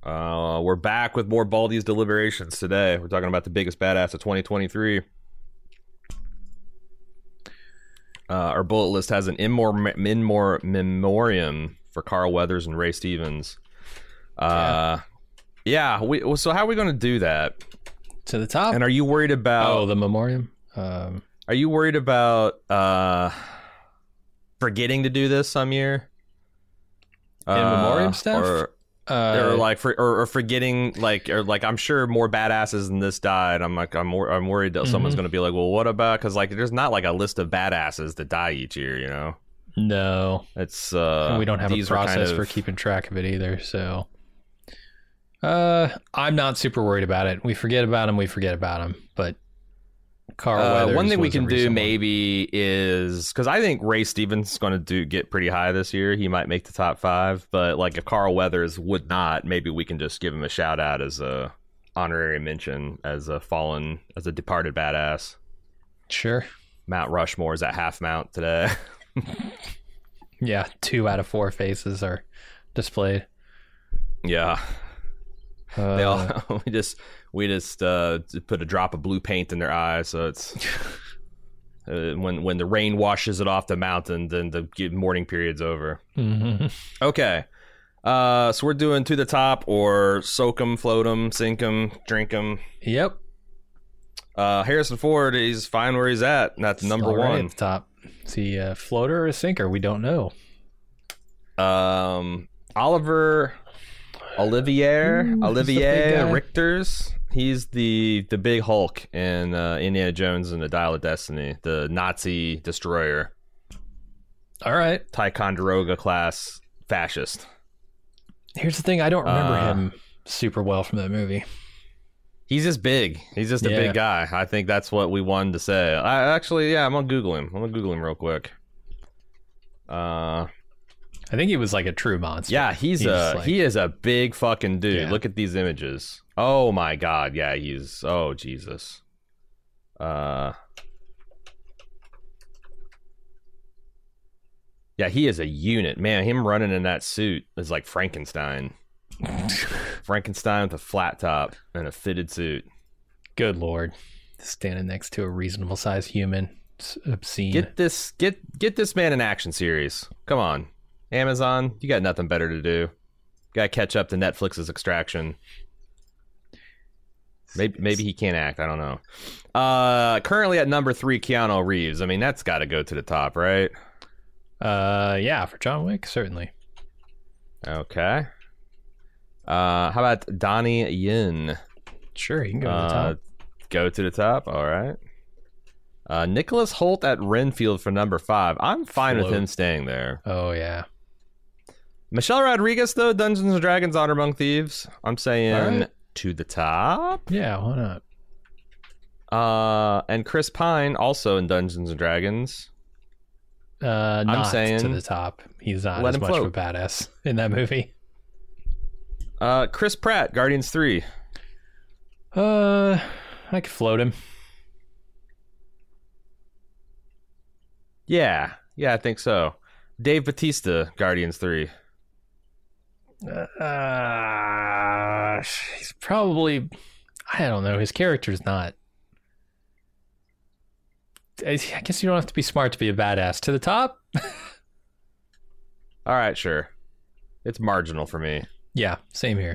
We're back with more Baldy's deliberations today. We're talking about the biggest badass of 2023. Our bullet list has an in memoriam for Carl Weathers and Ray Stevens. So how are we going to do that? To the top? And are you worried about... the memoriam? Are you worried about forgetting to do this some year? In memoriam stuff? Or forgetting, I'm sure more badasses than this died. I'm worried that someone's going to be like, well, what about, because there's not a list of badasses that die each year, you know? No, it's and we don't have a process for keeping track of it either. So I'm not super worried about it. We forget about him, but Carl Weathers, one thing we can do maybe is, because I think Ray Stevens is going to get pretty high this year. He might make the top 5, but if Carl Weathers would not, maybe we can just give him a shout out as a honorary mention as a departed badass. Sure. Mount Rushmore is at half mount today. Yeah, 2 out of 4 faces are displayed. Yeah. They all we just put a drop of blue paint in their eyes, so it's when the rain washes it off the mountain, then the mourning period's over. Mm-hmm. Okay, so we're doing to the top or soak 'em, float 'em, sink 'em, drink 'em. Yep. Harrison Ford, he's fine where he's at, and that's number Already 1 at the top. Is he a floater or a sinker? We don't know. Olivier guy. Richters. He's the big Hulk in Indiana Jones and the Dial of Destiny, the Nazi destroyer. All right. Ticonderoga class fascist. Here's the thing. I don't remember him super well from that movie. He's just big. He's just a big guy. I think that's what we wanted to say. I'm going to Google him. I'm going to Google him real quick. I think he was a true monster. Yeah, he is a big fucking dude. Yeah. Look at these images. Oh my god. Yeah, oh Jesus. Yeah, he is a unit. Man, him running in that suit is like Frankenstein. Frankenstein with a flat top and a fitted suit. Good lord. Standing next to a reasonable sized human. It's obscene. Get this man an action series. Come on. Amazon, you got nothing better to do. Got to catch up to Netflix's Extraction. Maybe he can't act. I don't know. Currently at number 3, Keanu Reeves. I mean, that's got to go to the top, right? Yeah, for John Wick, certainly. Okay. How about Donnie Yen? Sure, he can go to the top. Go to the top. All right. Nicholas Hoult at Renfield for number 5. I'm fine with him staying there. Oh yeah. Michelle Rodriguez, though, Dungeons & Dragons Honor Among Thieves. I'm saying to the top. Yeah, why not? And Chris Pine, also in Dungeons & Dragons. I'm saying to the top. He's not as much of a badass in that movie. Chris Pratt, Guardians 3. I could float him. Yeah, I think so. Dave Bautista, Guardians 3. He's probably, I don't know, his character's not, I guess you don't have to be smart to be a badass. To the top? All right, sure. It's marginal for me. Yeah, same here.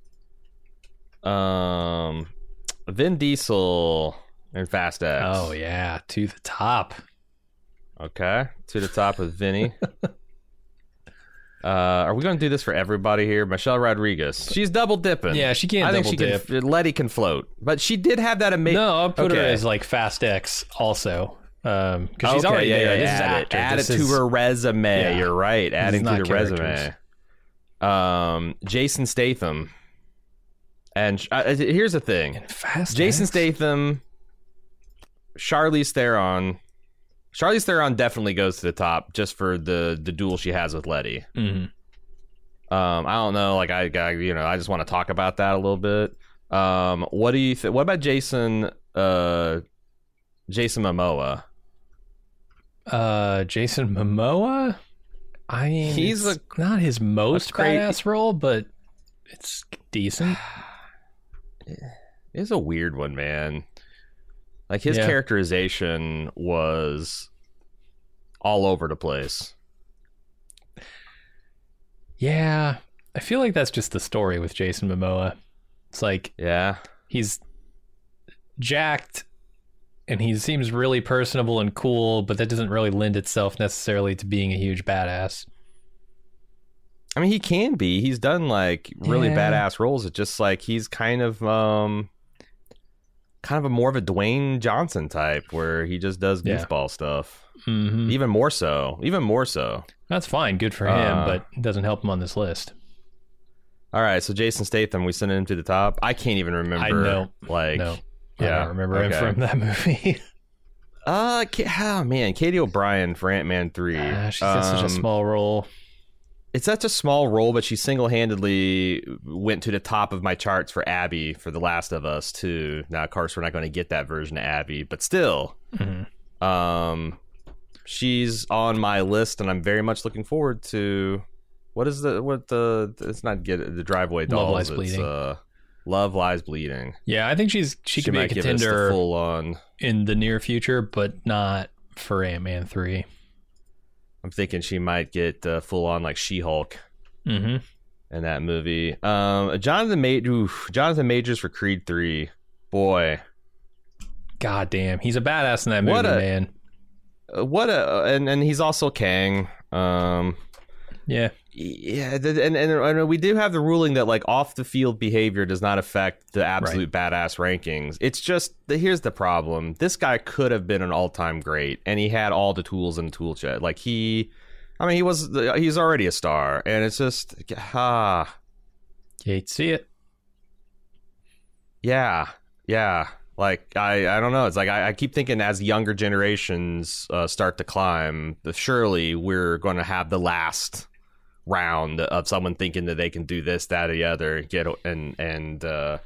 Vin Diesel and Fast X. Oh yeah, to the top. Okay, to the top with Vinny. Are we going to do this for everybody here? Michelle Rodriguez. She's double dipping. Yeah, she can't double dip. Letty can float. But she did have that amazing... No, I'll put her as Fast X also. Because she's already there. This is actor. Add it to her resume. Yeah. You're right. Adding to the resume. Jason Statham. And here's the thing. Jason Statham, Charlize Theron. Charlize Theron definitely goes to the top just for the duel she has with Letty. Mm-hmm. I don't know, I just want to talk about that a little bit. What do you think? What about Jason Momoa? Jason Momoa? I mean, he's not his most badass role, but It's decent. It's a weird one, man. Like, his characterization was all over the place. Yeah, I feel like that's just the story with Jason Momoa. It's like, he's jacked and he seems really personable and cool, but that doesn't really lend itself necessarily to being a huge badass. I mean, he can be. He's done like really badass roles. It's just like he's kind of a more of a Dwayne Johnson type, where he just does goofball stuff. Mm-hmm. Even more so. That's fine. Good for him, but it doesn't help him on this list. All right, so Jason Statham, we sent him to the top. I can't even remember. I know. I don't remember him from that movie. Katie O'Brien for Ant-Man 3. She's got such a small role. It's such a small role, but she single-handedly went to the top of my charts for Abby for The Last of Us, too. Now, of course, we're not going to get that version of Abby, but still. Mm-hmm. She's on my list, and I'm very much looking forward to it's not the Driveway Dolls. Love Lies Bleeding. Yeah, I think she could be a contender full on in the near future, but not for Ant-Man 3. I'm thinking she might get full on like She-Hulk in that movie. Jonathan Majors for Creed 3. Boy. God damn. He's a badass in that movie, man. And he's also Kang. Yeah, and we do have the ruling that like off the field behavior does not affect the absolute badass rankings. It's just here's the problem: this guy could have been an all-time great, and he had all the tools in the tool shed. Like he's already a star, and it's just you hate to see it. Yeah. Like, I don't know. It's like I keep thinking as younger generations start to climb, surely we're going to have the last round of someone thinking that they can do this, that, or the other, and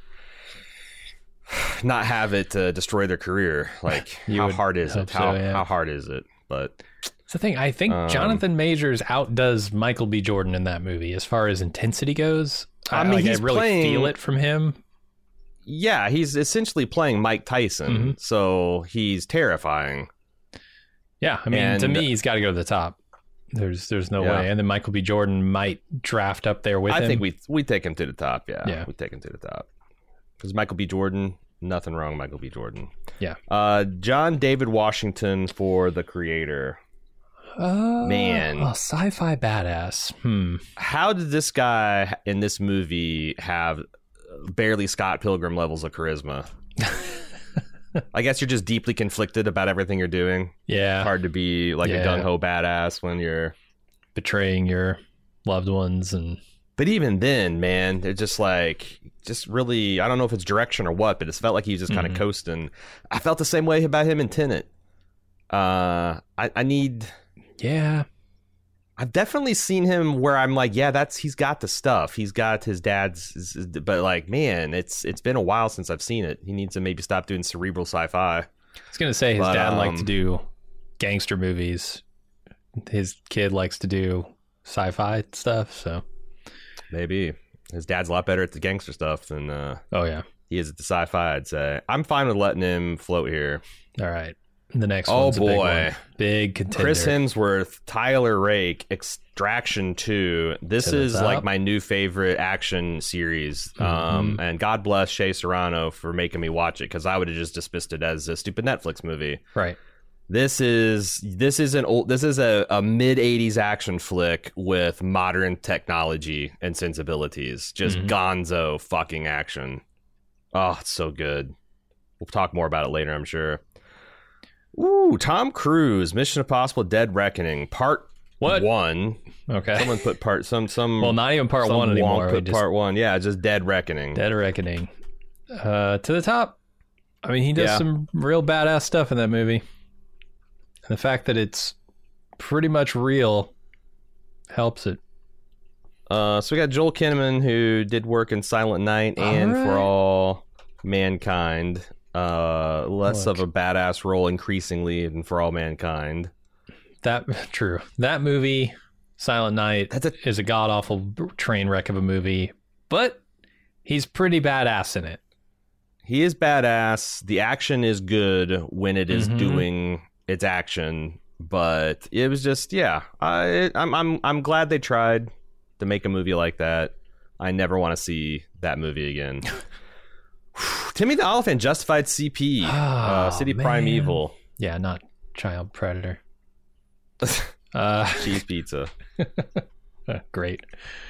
not have it destroy their career. Like, how hard is it? How hard is it? But it's the thing. I think Jonathan Majors outdoes Michael B. Jordan in that movie as far as intensity goes. I really feel it from him. Yeah, he's essentially playing Mike Tyson, so he's terrifying. Yeah, I mean, to me, he's got to go to the top. There's no way. And then Michael B. Jordan might draft up there with him. I think we take him to the top, yeah. We take him to the top. Because Michael B. Jordan, nothing wrong with Michael B. Jordan. Yeah. John David Washington for The Creator. Man. Sci-fi badass. How did this guy in this movie have barely Scott Pilgrim levels of charisma? I guess you're just deeply conflicted about everything you're doing. Yeah. Hard to be like a gung-ho badass when you're betraying your loved ones. But even then, man, they're just really, I don't know if it's direction or what, but it felt like he was just kind of coasting. I felt the same way about him in Tenet. I've definitely seen him where I'm like, he's got the stuff. He's got his dad's, but like, man, it's been a while since I've seen it. He needs to maybe stop doing cerebral sci-fi. I was going to say his dad liked to do gangster movies. His kid likes to do sci-fi stuff, so. Maybe. His dad's a lot better at the gangster stuff than he is at the sci-fi, I'd say. I'm fine with letting him float here. All right. The next one's a big one. Big contender. Chris Hemsworth, Tyler Rake, Extraction 2. This is like my new favorite action series. And God bless Shea Serrano for making me watch it, because I would have just dismissed it as a stupid Netflix movie. Right. This is a mid 80s action flick with modern technology and sensibilities. Just gonzo fucking action. Oh, it's so good. We'll talk more about it later, I'm sure. Ooh, Tom Cruise, Mission Impossible: Dead Reckoning, Part 1. Okay. Someone put part well, not even Part 1 anymore. Put Part 1. Yeah, just Dead Reckoning. Dead Reckoning. To the top. I mean, he does some real badass stuff in that movie. And the fact that it's pretty much real helps it. So we got Joel Kinnaman, who did work in Silent Night and For All Mankind. Less of a badass role increasingly than For All Mankind. True. That movie, Silent Night, is a god-awful train wreck of a movie. But He's pretty badass in it. He is badass. The action is good when it is doing its action, but it was just I'm glad they tried to make a movie like that. I never want to see that movie again. Timmy the Elephant, Justified CP, City Primeval. Yeah, not Child Predator. Cheese pizza. Great.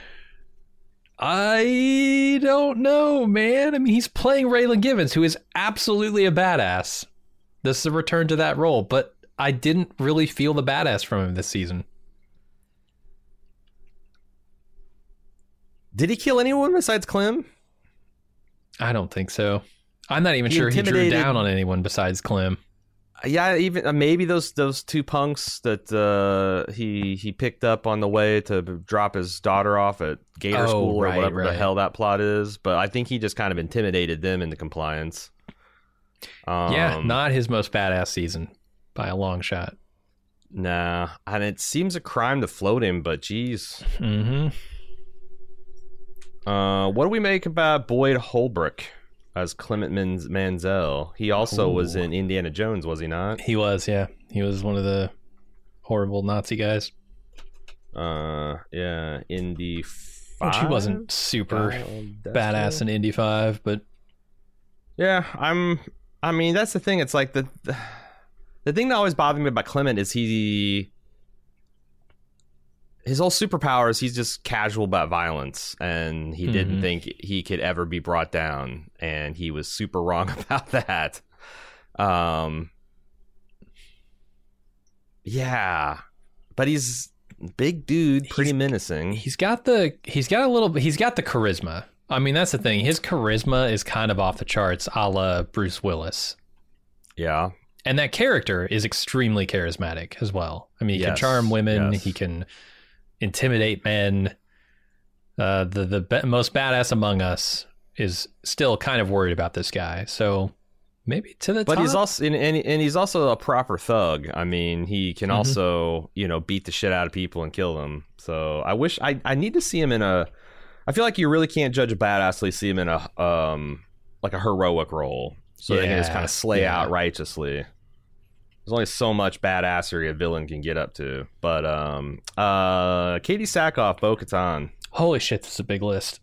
I don't know, man. I mean, he's playing Raylan Givens, who is absolutely a badass. This is a return to that role, but I didn't really feel the badass from him this season. Did he kill anyone besides Clem? I don't think so. I'm not even sure he drew down on anyone besides Clem. Yeah, even maybe those two punks that he picked up on the way to drop his daughter off at Gator School or whatever the hell that plot is. But I think he just kind of intimidated them into compliance. Not his most badass season by a long shot. Nah, and it seems a crime to float him, but geez. What do we make about Boyd Holbrook as Clement Mansell? He also was in Indiana Jones, was he not? He was, yeah. He was one of the horrible Nazi guys. Yeah, Indy 5. Which he wasn't super badass in Indy 5, but yeah, I mean, that's the thing. It's like the thing that always bothered me about Clement is his whole superpower is he's just casual about violence, and he didn't think he could ever be brought down, and he was super wrong about that. Yeah, but he's a big dude, pretty menacing. He's got the charisma. I mean, that's the thing. His charisma is kind of off the charts, a la Bruce Willis. Yeah. And that character is extremely charismatic as well. I mean, he can charm women. Yes. He can intimidate men. The most badass among us is still kind of worried about this guy. So maybe to the top. But he's also and he's also a proper thug. I mean, he can also, beat the shit out of people and kill them. So I wish I need to see him in a. I feel like you really can't judge a badass until you see him in a like a heroic role. So they can just kind of slay out righteously. There's only so much badassery a villain can get up to. But Katie Sackhoff, Bo-Katan. Holy shit, this is a big list.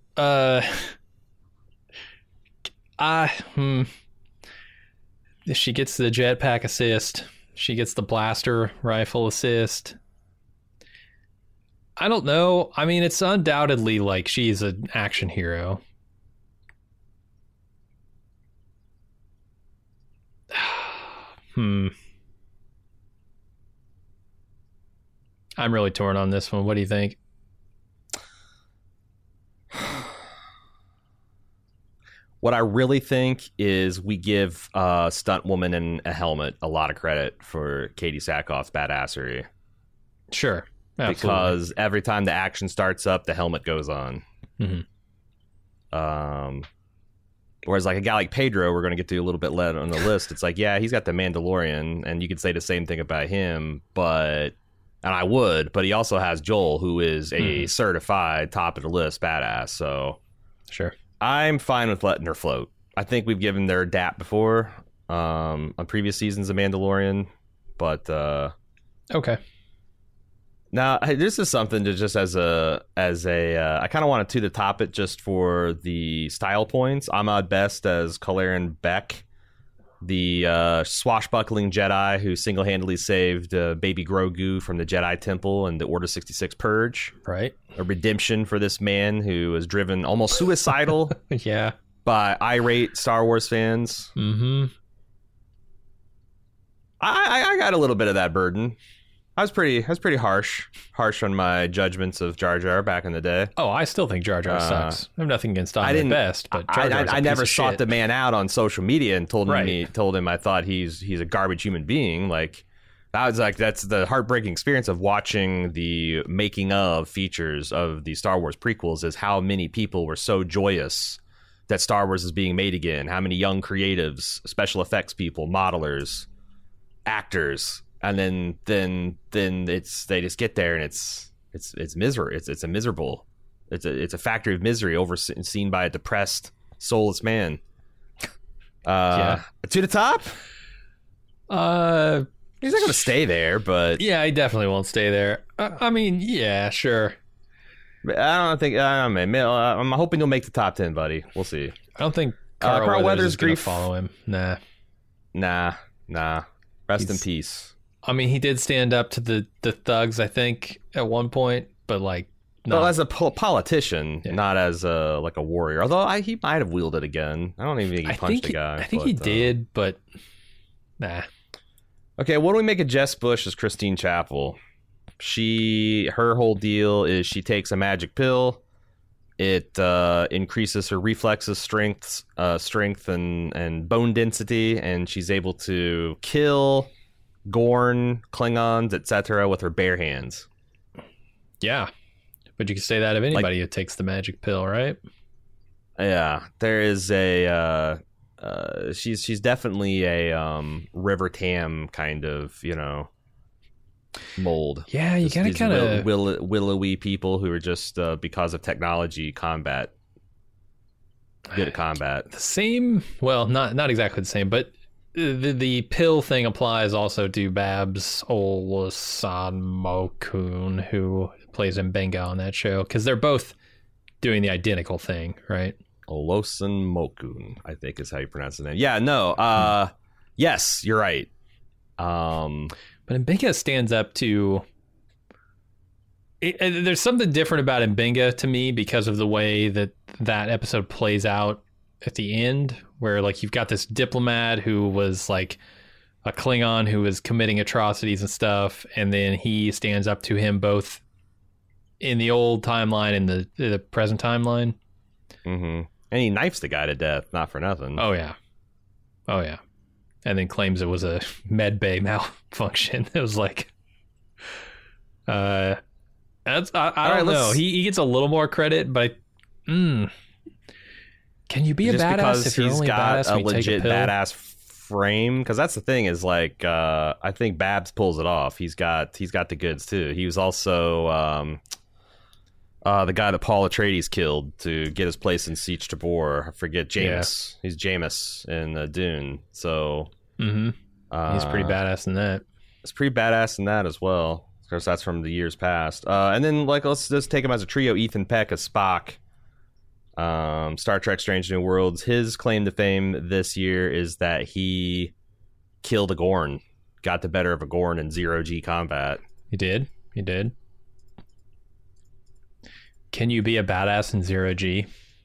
She gets the jetpack assist. She gets the blaster rifle assist. I don't know. I mean, it's undoubtedly like she's an action hero. I'm really torn on this one. What do you think? What I really think is we give stunt woman in a helmet a lot of credit for Katie Sackhoff's badassery. Sure. Absolutely. Because every time the action starts up, the helmet goes on. Whereas like a guy like Pedro, we're going to get to a little bit later on the list. It's like, yeah, he's got the Mandalorian, and you could say the same thing about him, and I would, but he also has Joel, who is a certified top of the list badass. So sure, I'm fine with letting her float. I think we've given their DAP before on previous seasons of Mandalorian, but okay. Now, this is something to just as a I kind of wanted to top it just for the style points. Ahmad Best as Kalaran Beck, the swashbuckling Jedi who single-handedly saved baby Grogu from the Jedi Temple and the Order 66 Purge. Right. A redemption for this man who was driven almost suicidal by irate Star Wars fans. I got a little bit of that burden. I was pretty harsh on my judgments of Jar Jar back in the day. Oh, I still think Jar Jar sucks. I have nothing against Ahmed Best, but Jar Jar's I never sought the man out on social media and told him I thought he's a garbage human being. Like that's the heartbreaking experience of watching the making of features of the Star Wars prequels is how many people were so joyous that Star Wars is being made again. How many young creatives, special effects people, modelers, actors. And then they just get there and it's miserable. It's a miserable It's a factory of misery overseen by a depressed, soulless man. To the top. He's not going to stay there, but yeah, he definitely won't stay there. I mean, yeah, sure. I don't think. I'm hoping he'll make the top 10, buddy. We'll see. I don't think Carl Weathers is going to follow him. Nah. Rest in peace. I mean, he did stand up to the thugs, I think, at one point, but like, well, as a politician, not as a warrior. Although he might have wielded a gun. I don't even think he punched a guy. I think he did, but nah. Okay, what do we make of Jess Bush as Christine Chapel? Her whole deal is she takes a magic pill. It increases her reflexes, strength, and bone density, and she's able to kill Gorn, Klingons, etc. with her bare hands. Yeah. But you can say that of anybody who takes the magic pill, right? Yeah, there is a she's definitely a River Tam kind of, mold. Yeah, you gotta kind of willowy people who are just because of technology good at combat. The same, well, not exactly the same, but the pill thing applies also to Babs Olusanmokun, who plays Mbenga on that show, because they're both doing the identical thing, right? Olosanmokun, I think is how you pronounce the name. Yeah, no, yes, you're right. But Mbenga stands up to... there's something different about Mbenga to me because of the way that episode plays out at the end, where like you've got this diplomat who was like a Klingon who was committing atrocities and stuff, and then he stands up to him both in the old timeline and the present timeline. Mm-hmm. And he knifes the guy to death, not for nothing. Oh yeah. And then claims it was a med bay malfunction. It was like, I don't know. He gets a little more credit, but can you be a badass if you're only a badass when you take a pill? Badass frame? Because that's the thing is like, I think Babs pulls it off. He's got the goods too. He was also the guy that Paul Atreides killed to get his place in Siege Tabor. I forget Jameis. Yeah. He's Jameis in Dune. So he's pretty badass in that. It's pretty badass in that as well. Of course, that's from the years past. And then let's just take him as a trio. Ethan Peck as Spock. Star Trek: Strange New Worlds. His claim to fame this year is that he killed a Gorn, got the better of a Gorn in zero-G combat. He did. Can you be a badass in zero-G?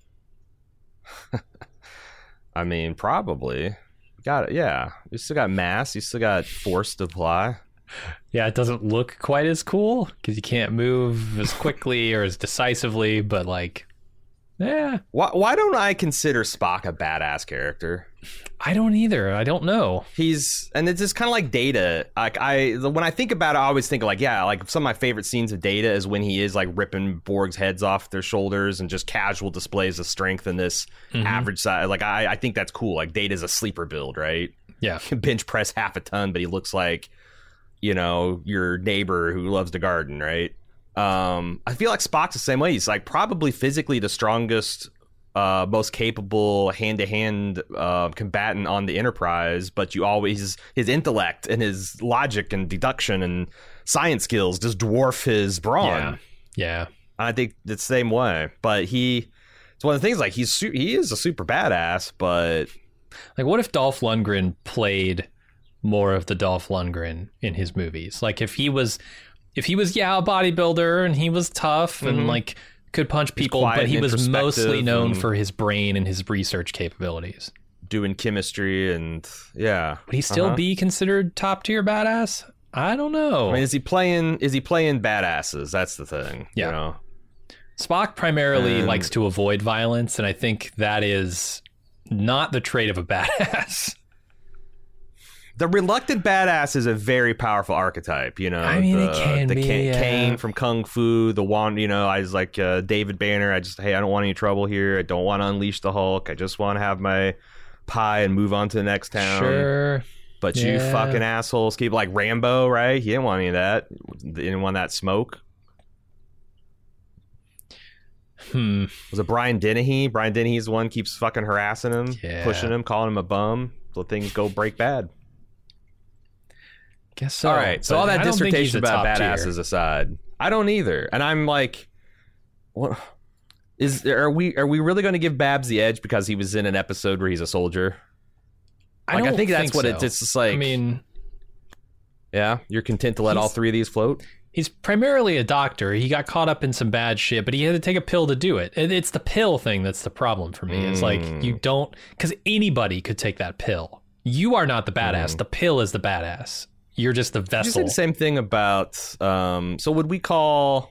I mean, probably. Got it. Yeah, you still got mass. You still got force to apply. Yeah, it doesn't look quite as cool because you can't move as quickly or as decisively. But like, yeah. Why don't I consider Spock a badass character? I don't either. I don't know. And it's just kind of like Data. Like when I think about it, I always think like some of my favorite scenes of Data is when he is like ripping Borg's heads off their shoulders and just casual displays of strength in this average size. Like I think that's cool. Like Data's a sleeper build, right? Yeah. He can bench press half a ton, but he looks like, your neighbor who loves to garden, right? I feel like Spock's the same way. He's like probably physically the strongest, most capable hand-to-hand combatant on the Enterprise, but his intellect and his logic and deduction and science skills just dwarf his brawn. Yeah. I think it's the same way. But it's one of the things, like he is a super badass, but like what if Dolph Lundgren played more of the Dolph Lundgren in his movies? Like if he was a bodybuilder and he was tough and like could punch people, but he was mostly known for his brain and his research capabilities, doing chemistry and would he still be considered top tier badass? I don't know. I mean, is he playing badasses? That's the thing. Yeah. Spock primarily likes to avoid violence, and I think that is not the trait of a badass. The reluctant badass is a very powerful archetype, I mean, it can be. Kane from Kung Fu, the one, I was like David Banner. I don't want any trouble here. I don't want to unleash the Hulk. I just want to have my pie and move on to the next town. Sure. But you fucking assholes keep like Rambo, right? He didn't want any of that. He didn't want that smoke. Was it Brian Dennehy? Brian Dennehy's the one keeps fucking harassing him, pushing him, calling him a bum. So things go break bad. Guess so. All right. So all that dissertation about badasses aside, I don't either. And I'm like, what? Are we really going to give Babs the edge because he was in an episode where he's a soldier? I think that's what it's just like. I mean, yeah, you're content to let all three of these float? He's primarily a doctor. He got caught up in some bad shit, but he had to take a pill to do it. It's the pill thing that's the problem for me. It's like, you don't, because anybody could take that pill. You are not the badass. The pill is the badass. You're just the vessel. You said the same thing about, so would we call,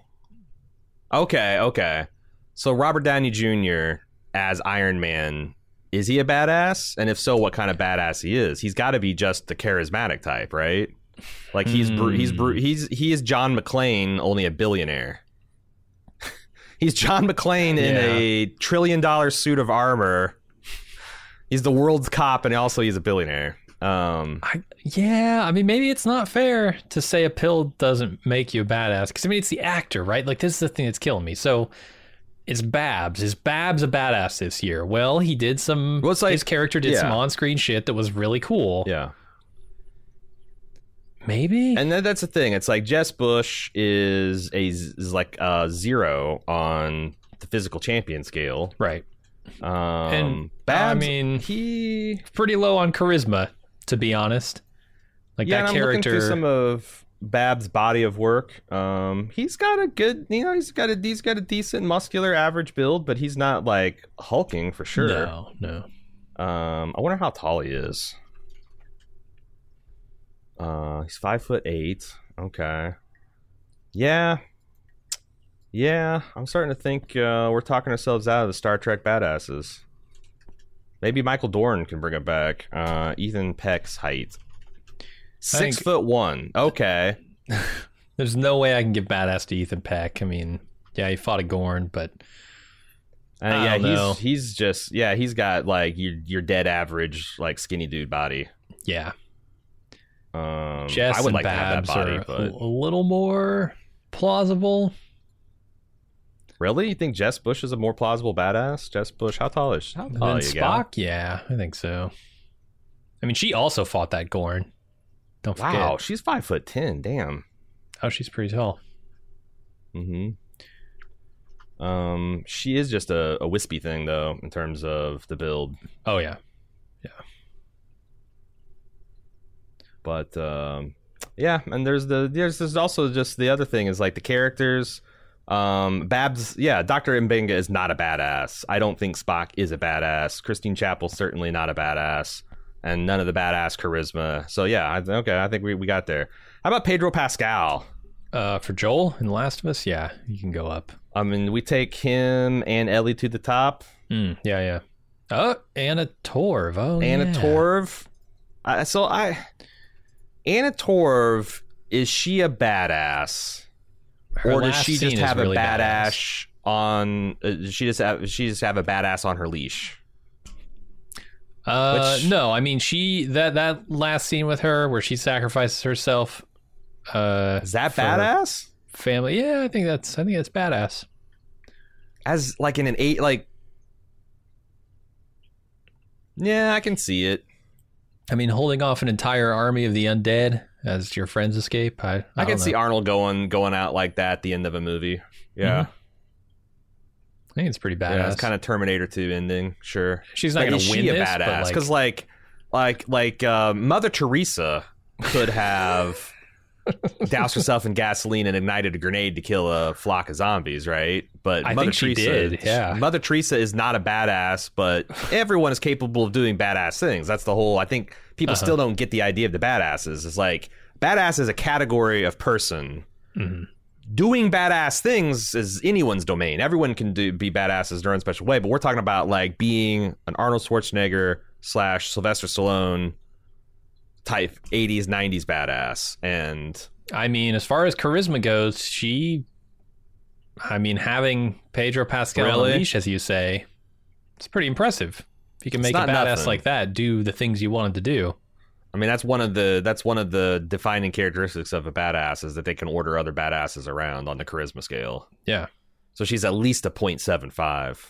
okay. So Robert Downey Jr. as Iron Man, is he a badass? And if so, what kind of badass he is? He's got to be just the charismatic type, right? Like he is John McClane, only a billionaire. He's John McClane in a $1 trillion suit of armor. He's the world's cop, and also he's a billionaire. I mean, maybe it's not fair to say a pill doesn't make you a badass, because I mean, it's the actor, right? Like, this is the thing that's killing me. So it's Babs. Is Babs a badass this year? Well, he did some. Well, his character did some on-screen shit that was really cool. Yeah. Maybe. And that's the thing. It's like Jess Bush is like a 0 on the physical champion scale, right? And Babs, I mean, he's pretty low on charisma, to be honest. Like, that character. I'm looking through some of Babs' body of work. He's got a good, he's got a decent muscular average build, but he's not like hulking for sure. No. I wonder how tall he is. He's 5'8". Okay. Yeah. I'm starting to think we're talking ourselves out of the Star Trek badasses. Maybe Michael Dorn can bring it back. Ethan Peck's height, 6'1". Okay. There's no way I can give badass to Ethan Peck. I mean, yeah, he fought a Gorn, but he's just he's got like your dead average like skinny dude body. Yeah. Jess I would and like Babs to have that body, but a little more plausible. Really? You think Jess Bush is a more plausible badass? Jess Bush, how tall is Spock? Gal? Yeah, I think so. I mean, she also fought that Gorn. Don't forget. Wow, she's 5'10". Damn. Oh, she's pretty tall. She is just a wispy thing though in terms of the build. Oh yeah. But and there's also just the other thing is like the characters. Babs, Dr. Mbenga is not a badass. I don't think Spock is a badass. Christine Chapel's certainly not a badass, and none of the badass charisma. So I think we got there. How about Pedro Pascal? For Joel in The Last of Us, yeah, you can go up. I mean, we take him and Ellie to the top. Yeah. Oh, Anna Torv. Oh, Anna Torv. Anna Torv, is she a badass, or does she just have really a badass on? She just have a badass on her leash. No, I mean that last scene with her where she sacrifices herself. Is that badass? Family, yeah, I think that's badass. As like in an 8, like, yeah, I can see it. I mean, holding off an entire army of the undead as your friends escape. I can see Arnold going out like that at the end of a movie. Yeah. I think it's pretty badass. Yeah, it's kind of Terminator 2 ending. Sure. She's not going to win this, badass? Because like Mother Teresa could have doused herself in gasoline and ignited a grenade to kill a flock of zombies, right? But Mother Teresa is not a badass, but everyone is capable of doing badass things. That's the whole. I think people still don't get the idea of the badasses. It's like badass is a category of person. Doing badass things is anyone's domain. Everyone can be badasses in their own special way, but we're talking about like being an Arnold Schwarzenegger / Sylvester Stallone type 80s 90s badass. And I mean, as far as charisma goes, having Pedro Pascal on the leash, as you say, it's pretty impressive. If you can make a badass like that do the things you wanted to do. I mean, that's one of the defining characteristics of a badass is that they can order other badasses around on the charisma scale. Yeah. So she's at least a 0.75.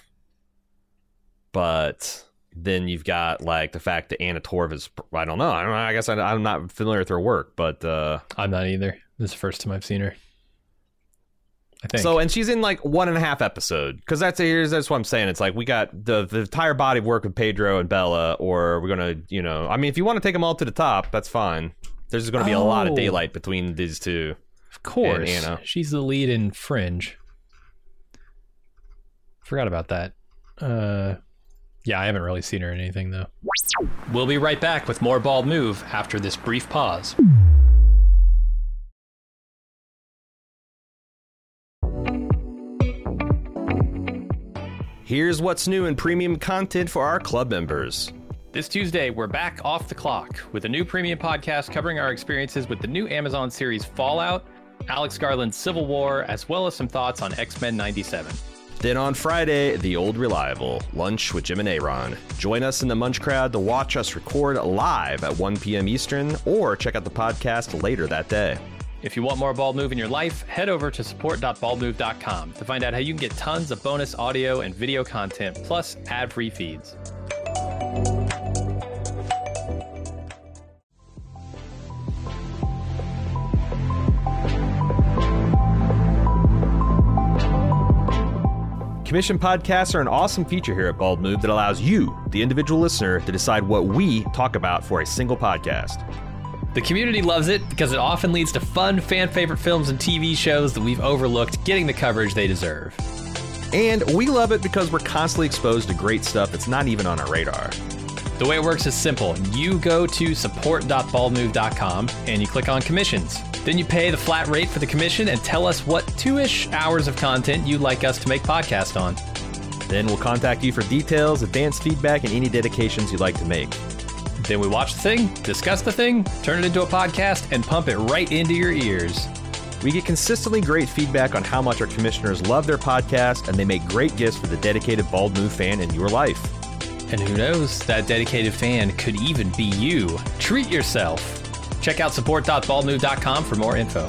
But then you've got like the fact that Anna Torv is, I don't know. I guess I'm not familiar with her work, but I'm not either. This is the first time I've seen her, I think. So, and she's in like 1.5 episode, because that's what I'm saying. It's like we got the entire body of work with Pedro and Bella, or we're gonna, I mean, if you want to take them all to the top, that's fine. There's going to be a lot of daylight between these two. Of course, Anna. She's the lead in Fringe. Forgot about that. Yeah, I haven't really seen her in anything, though. We'll be right back with more Bald Move after this brief pause. Here's what's new in premium content for our club members. This Tuesday, we're back off the clock with a new premium podcast covering our experiences with the new Amazon series Fallout, Alex Garland's Civil War, as well as some thoughts on X-Men 97. Then on Friday, The Old Reliable, Lunch with Jim and Aaron. Join us in the Munch crowd to watch us record live at 1 p.m. Eastern, or check out the podcast later that day. If you want more Bald Move in your life, head over to support.baldmove.com to find out how you can get tons of bonus audio and video content, plus ad-free feeds. Commission podcasts are an awesome feature here at Bald Move that allows you, the individual listener, to decide what we talk about for a single podcast. The community loves it because it often leads to fun, fan-favorite films and TV shows that we've overlooked getting the coverage they deserve. And we love it because we're constantly exposed to great stuff that's not even on our radar. The way it works is simple. You go to support.baldmove.com and you click on commissions. Then you pay the flat rate for the commission and tell us what 2-ish hours of content you'd like us to make podcast on. Then we'll contact you for details, advanced feedback, and any dedications you'd like to make. Then we watch the thing, discuss the thing, turn it into a podcast, and pump it right into your ears. We get consistently great feedback on how much our commissioners love their podcast, and they make great gifts for the dedicated Bald Move fan in your life. And who knows, that dedicated fan could even be you. Treat yourself. Check out support.baldmove.com for more info.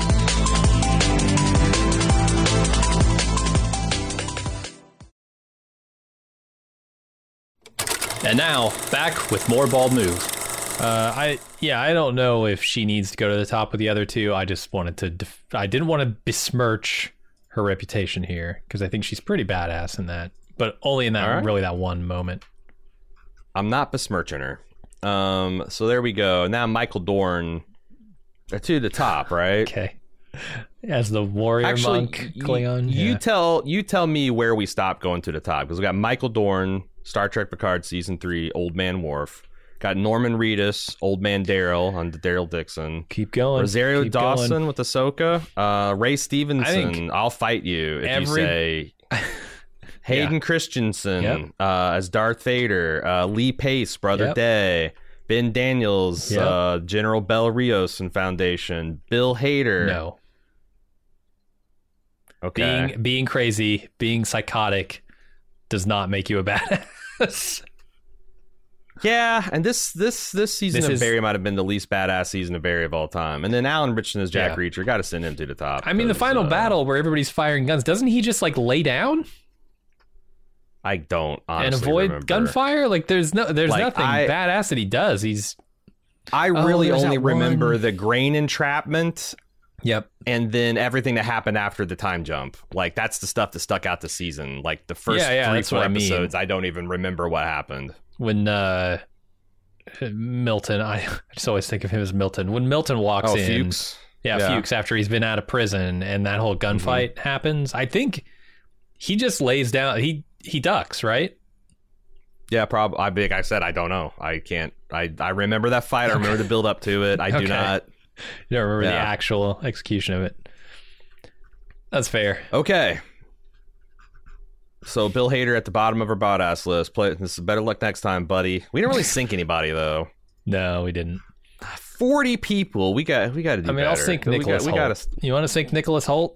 And now, back with more Bald Move. I don't know if she needs to go to the top with the other two. I just wanted to, I didn't want to besmirch her reputation here, because I think she's pretty badass in that, but only in that, really that one moment. I'm not besmirching her. So there we go. Now Michael Dorn to the top, right? Okay. As the warrior monk Klingon. You tell me where we stop going to the top, because we got Michael Dorn, Star Trek Picard season 3, Old Man Worf. Got Norman Reedus, Old Man Daryl on Daryl Dixon. Keep going. Rosario Dawson with Ahsoka. Ray Stevenson, I'll fight you if you say. Hayden Christensen as Darth Vader. Lee Pace, Brother Day. Ben Daniels, General Bel Rios and Foundation. Bill Hader. No. Okay. Being crazy, being psychotic does not make you a badass. Yeah, and this season of Barry might have been the least badass season of Barry of all time. And then Alan Richardson as Jack Reacher, got to send him to the top. I mean, the final battle where everybody's firing guns, doesn't he just like lay down? I don't honestly and avoid remember. Gunfire? Like there's nothing badass that he does. I really only remember the grain entrapment. Yep. And then everything that happened after the time jump. Like that's the stuff that stuck out the season. Like the first 3-4 episodes, I don't even remember what happened. When Milton, I just always think of him as Milton. When Milton walks in, Fuchs. Fuchs after he's been out of prison and that whole gunfight happens, I think he just lays down. He ducks, right? Yeah, probably. Like I said, I don't know. I can't. I remember that fight. I remember the build up to it. I do not. You don't remember the actual execution of it. That's fair. Okay. So Bill Hader at the bottom of our badass list. This is better luck next time, buddy. We didn't really sink anybody though. No, we didn't. 40 people. We got to do better. I mean, I'll sink Nicholas Hoult. You want to sink Nicholas Hoult?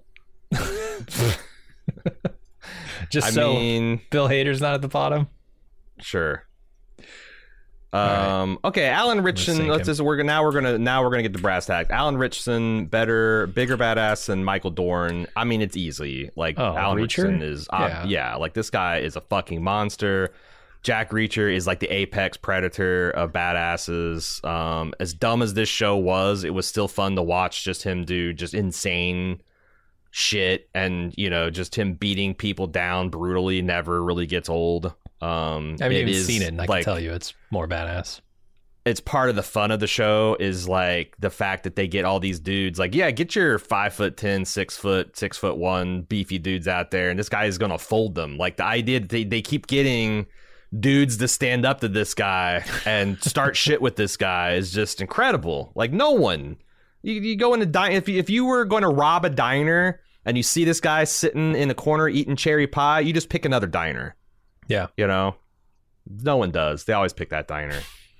Just Bill Hader's not at the bottom. Sure. Okay, Alan Ritchson. We're gonna get to brass tacks. Alan Ritchson, bigger badass than Michael Dorn. I mean, it's easy. Like Alan Ritchson is, like this guy is a fucking monster. Jack Reacher is like the apex predator of badasses. As dumb as this show was, it was still fun to watch. Just him do just insane shit, and just him beating people down brutally never really gets old. I haven't even seen it, and I can tell you it's more badass. It's part of the fun of the show is like the fact that they get all these dudes like, yeah, get your 5'10", 6'1" beefy dudes out there, and this guy is gonna fold them. Like the idea that they keep getting dudes to stand up to this guy and start shit with this guy is just incredible. Like no one, you go in a diner, if you were going to rob a diner and you see this guy sitting in the corner eating cherry pie, you just pick another diner. Yeah. No one does. They always pick that diner.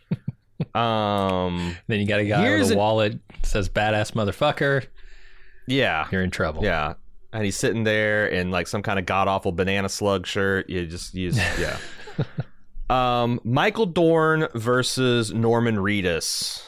Then you got a guy with a wallet says badass motherfucker. Yeah. You're in trouble. Yeah. And he's sitting there in like some kind of god awful banana slug shirt. Yeah. Michael Dorn versus Norman Reedus.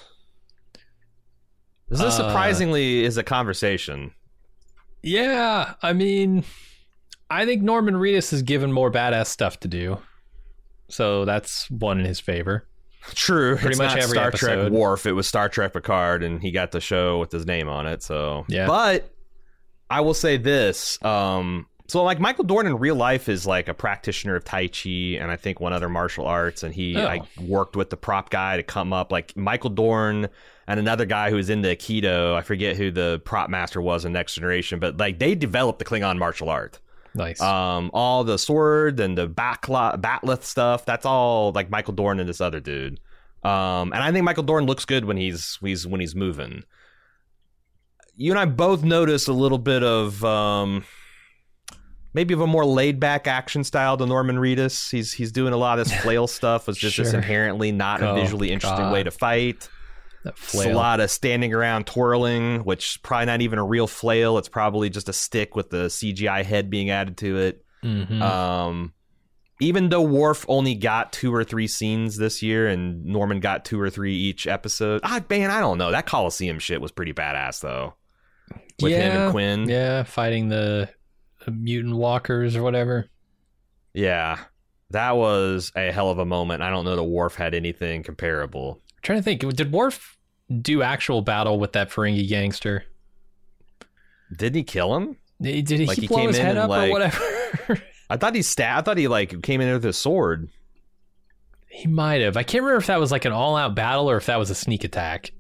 This surprisingly is a conversation. Yeah, I mean, I think Norman Reedus is given more badass stuff to do, so that's one in his favor. True, pretty much every Star episode. Trek Worf. It was Star Trek Picard, and he got the show with his name on it. So yeah, but I will say this. So like Michael Dorn in real life is like a practitioner of Tai Chi and I think one other martial arts, and he like worked with the prop guy to come up. Like Michael Dorn and another guy who's into Aikido, I forget who the prop master was in Next Generation, but like they developed the Klingon martial art. Nice. All the sword and the batleth stuff, that's all like Michael Dorn and this other dude. And I think Michael Dorn looks good when he's moving. You and I both notice a little bit of maybe of a more laid back action style to Norman Reedus. He's doing a lot of this flail stuff. It's just inherently not a visually interesting way to fight. It's a lot of standing around twirling, which probably not even a real flail. It's probably just a stick with the CGI head being added to it. Mm-hmm. Even though Worf only got 2 or 3 scenes this year and Norman got 2 or 3 each episode, I don't know. That Coliseum shit was pretty badass though. With him and Quinn. Yeah, fighting the mutant walkers or whatever. Yeah, that was a hell of a moment. I don't know that Worf had anything comparable. I'm trying to think, did Worf do actual battle with that Ferengi gangster? Didn't he kill him? Did he blow his head up or whatever? I thought he like came in there with his sword. He might have. I can't remember if that was like an all-out battle or if that was a sneak attack.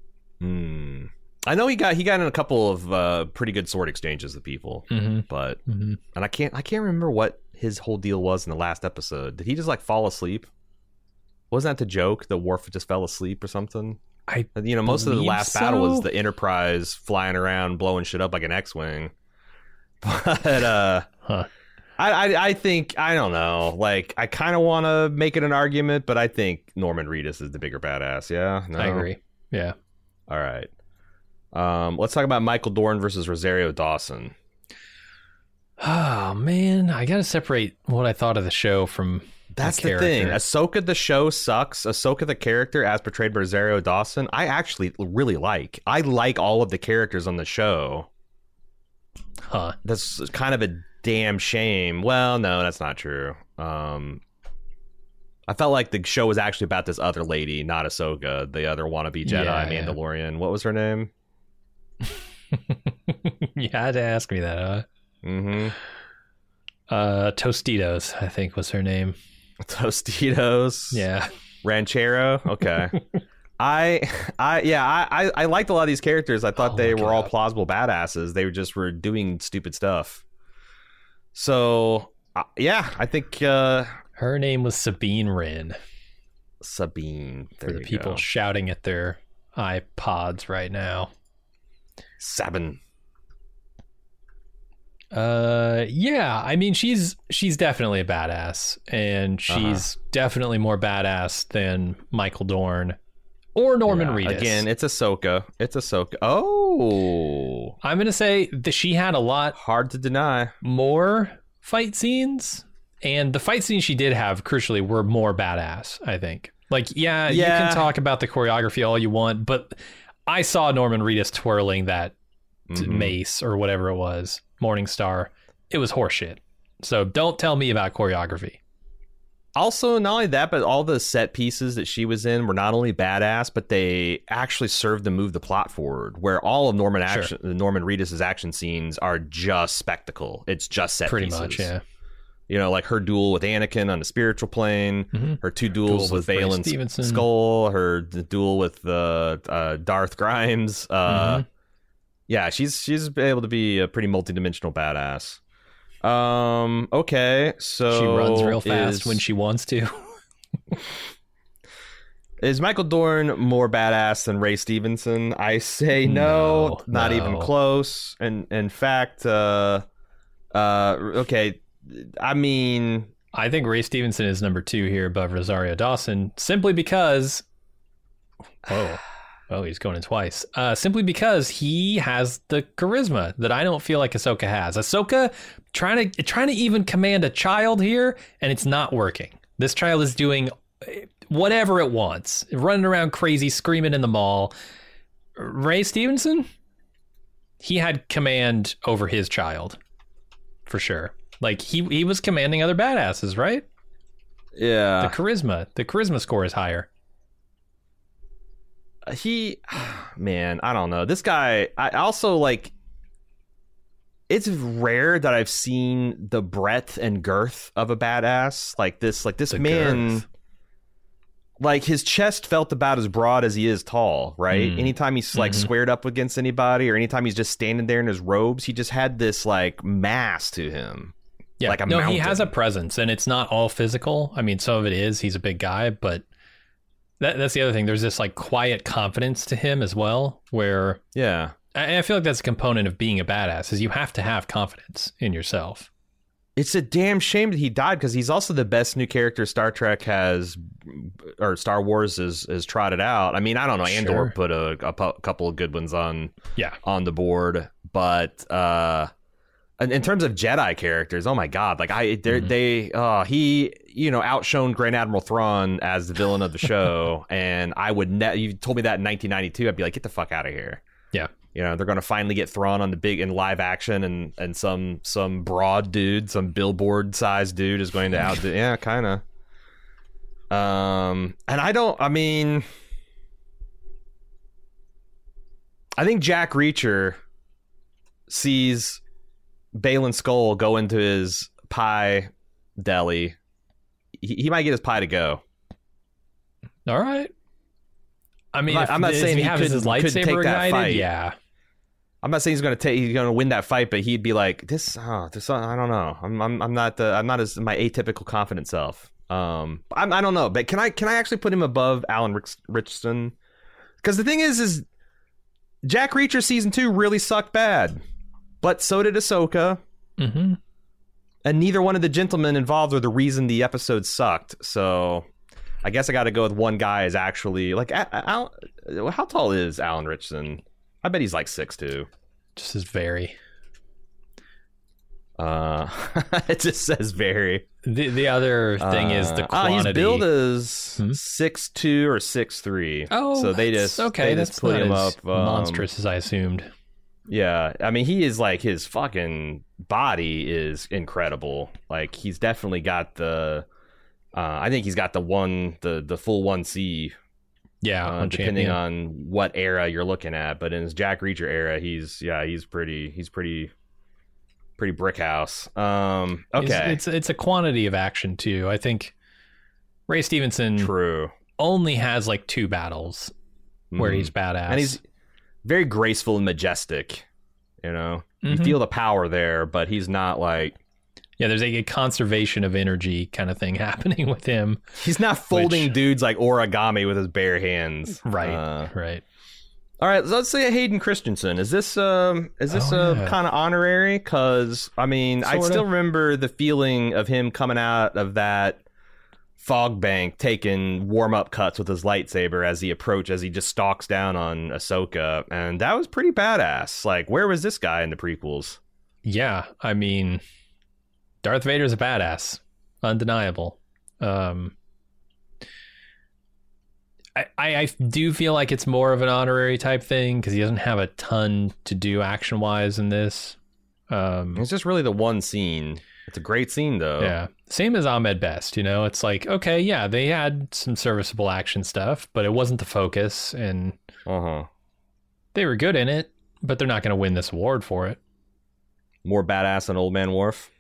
I know he got in a couple of pretty good sword exchanges with people, but and I can't remember what his whole deal was in the last episode. Did he just like fall asleep? Wasn't that the joke? The Worf just fell asleep or something? Most of the last battle was the Enterprise flying around blowing shit up like an X-wing. But I think, I don't know. Like, I kind of want to make it an argument, but I think Norman Reedus is the bigger badass. Yeah, no? I agree. Yeah. All right. Let's talk about Michael Dorn versus Rosario Dawson. Oh man, I gotta separate what I thought of the show from. That's the thing. Ahsoka the show sucks. Ahsoka the character, as portrayed by Rosario Dawson, I actually really like. I like all of the characters on the show. Huh. That's kind of a damn shame. Well, no, that's not true. I felt like the show was actually about this other lady, not Ahsoka, the other wannabe Jedi Mandalorian. Yeah. What was her name? You had to ask me that, huh? Mm-hmm. Tostitos, I think was her name. Tostitos. Yeah. Ranchero. Okay. I liked a lot of these characters. I thought they were all plausible badasses. They were doing stupid stuff. So I think her name was Sabine Wren. Sabine. For the people shouting at their iPods right now. Sabine. Yeah, I mean she's definitely a badass, and she's definitely more badass than Michael Dorn or Norman Reedus. Again, it's Ahsoka. Oh, I'm gonna say that she had a lot hard to deny more fight scenes, and the fight scenes she did have, crucially, were more badass, I think. Like, yeah, you can talk about the choreography all you want, but I saw Norman Reedus twirling that mace or whatever it was, Morningstar. It was horseshit. So don't tell me about choreography. Also, not only that, but all the set pieces that she was in were not only badass, but they actually served to move the plot forward. Where all of Norman Reedus's action scenes are just spectacle. It's just set pretty pieces. Much, yeah. You know, like her duel with Anakin on the spiritual plane, her two duels with Baylan Skoll, her duel with Darth Grimes. Yeah, she's able to be a pretty multidimensional badass. Okay, so she runs real fast when she wants to. Is Michael Dorn more badass than Ray Stevenson? I say no, not even close. And in fact, okay, I mean, I think Ray Stevenson is number 2 here above Rosario Dawson, simply because he's going in twice. Simply because he has the charisma that I don't feel like Ahsoka has. Ahsoka trying to even command a child here, and it's not working. This child is doing whatever it wants, running around crazy, screaming in the mall. Ray Stevenson, he had command over his child, for sure. Like, he was commanding other badasses, right? Yeah. The charisma score is higher. Man, I don't know. This guy, I also, like, it's rare that I've seen the breadth and girth of a badass like this man. Girth. Like, his chest felt about as broad as he is tall, right? Anytime he's like squared up against anybody, or anytime he's just standing there in his robes, he just had this like mass to him. Yeah, like a mountain. He has a presence, and it's not all physical. I mean, some of it is. He's a big guy, but that's the other thing. There's this like quiet confidence to him as well, where I feel like that's a component of being a badass, is you have to have confidence in yourself. It's a damn shame that he died, because he's also the best new character Star Trek has, or Star Wars has trotted out. I mean, I don't know. Andor put a couple of good ones on the board, but in terms of Jedi characters, oh my god, like he outshone Grand Admiral Thrawn as the villain of the show, and I would you told me that in 1992, I'd be like, get the fuck out of here. Yeah. You know, they're going to finally get Thrawn on in live action, and some broad dude, some billboard sized dude is going to outdo. Yeah, kind of. And I think Jack Reacher sees Baylan Skoll go into his pie deli. He might get his pie to go. All right. I mean, I'm not saying he has his lightsaber ignited. Fight. Yeah. I'm not saying he's going to win that fight, but he'd be like, this. I don't know. I'm not as my atypical confident self. I don't know, but can I actually put him above Alan Ritchson? Because the thing is Jack Reacher season 2 really sucked bad, but so did Ahsoka. Mm-hmm. And neither one of the gentlemen involved are the reason the episode sucked. So I guess I got to go with one guy is actually like, how tall is Alan Ritchson? I bet he's like 6'2". Just as very. It just says very. The other thing is the quantity. His build is 6'2" or 6'3". Oh, so they just put him up monstrous as I assumed. Yeah, I mean, he is like, his fucking body is incredible. Like, he's definitely got the. I think he's got the full 1C. Yeah, depending on what era you're looking at, but in his Jack Reacher era, he's pretty brick house. Okay, it's a quantity of action too. I think Ray Stevenson only has like 2 battles where he's badass, and he's very graceful and majestic. You know, you feel the power there, but he's not like. Yeah, there's a conservation of energy kind of thing happening with him. He's not folding dudes like origami with his bare hands. Right, right. All right, let's say Hayden Christensen. Is this kind of honorary? Because, I mean, I still remember the feeling of him coming out of that fog bank, taking warm-up cuts with his lightsaber as he just stalks down on Ahsoka. And that was pretty badass. Like, where was this guy in the prequels? Yeah, I mean, Darth Vader's a badass. Undeniable. I do feel like it's more of an honorary type thing because he doesn't have a ton to do action wise in this. It's just really the one scene. It's a great scene though. Yeah. Same as Ahmed Best, it's like, okay, yeah, they had some serviceable action stuff, but it wasn't the focus, and they were good in it, but they're not going to win this award for it. More badass than Old Man Worf?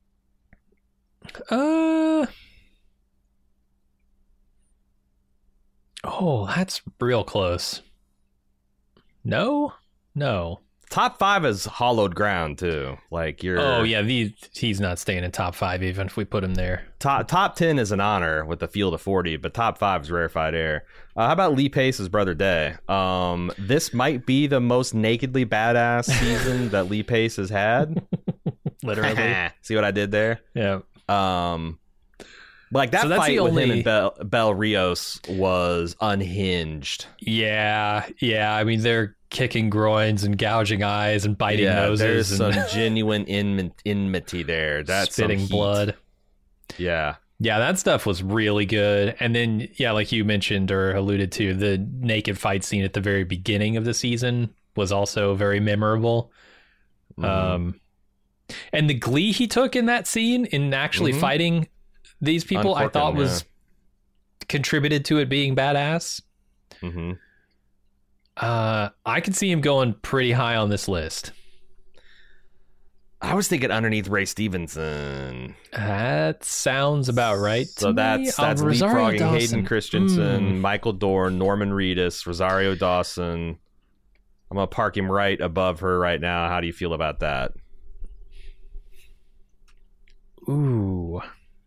Oh, that's real close. No. Top 5 is hollowed ground too. Like you're. Oh yeah, he's not staying in top 5 even if we put him there. Top 10 is an honor with the field of 40, but top 5 is rarefied air. How about Lee Pace's brother Day? This might be the most nakedly badass season that Lee Pace has had. Literally. See what I did there? Yeah. Like that fight with him and Bel Rios was unhinged. Yeah. I mean, they're kicking groins and gouging eyes and biting noses. There's some genuine enmity there. That's spitting blood. Yeah. Yeah, that stuff was really good. And then, like you mentioned or alluded to, the naked fight scene at the very beginning of the season was also very memorable. And the glee he took in that scene in actually fighting these people, I thought was contributed to it being badass. I could see him going pretty high on this list. I was thinking underneath Ray Stevenson. That sounds about right. So that's leapfrogging Hayden Christensen, Michael Dorn, Norman Reedus, Rosario Dawson. I'm gonna park him right above her right now. How do you feel about that? Ooh.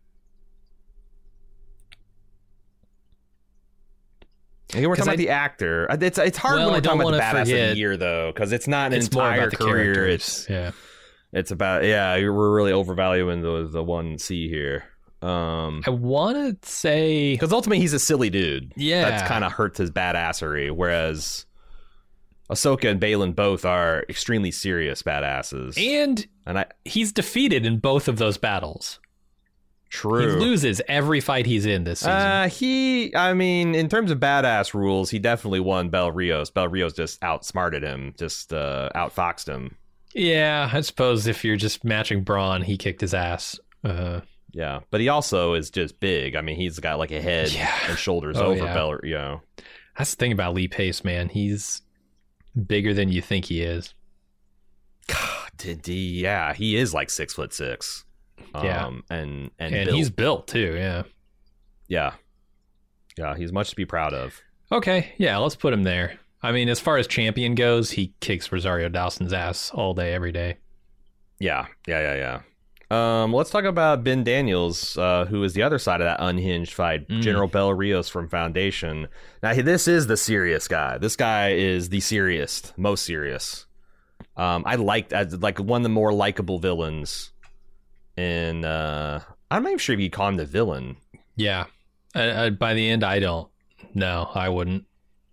Here we're talking about the actor. It's hard when we're talking about the badass of the year, though, because it's not an entire career. It's about we're really overvaluing the 1C here. I want to say because ultimately he's a silly dude. Yeah, that's kind of hurts his badassery. Whereas Ahsoka and Baylan both are extremely serious badasses, and he's defeated in both of those battles. True. He loses every fight he's in this season. In terms of badass rules, he definitely won Bel Rios. Bel Rios just outsmarted him, just outfoxed him. Yeah, I suppose if you're just matching brawn, he kicked his ass. Yeah, but he also is just big. I mean, he's got like a head and shoulders over Bel. That's the thing about Lee Pace, man. He's bigger than you think he is. God, he is like 6'6". And he's built too. Yeah, he's much to be proud of. Okay, let's put him there. I mean, as far as champion goes, he kicks Rosario Dawson's ass all day, every day. Yeah. Let's talk about Ben Daniels, who is the other side of that unhinged fight. General Bel Rios from Foundation. Now, this is the serious guy. This guy is the most serious. I liked as like one of the more likable villains. And I'm not even sure if you'd call him the villain. Yeah. By the end, I don't. No, I wouldn't.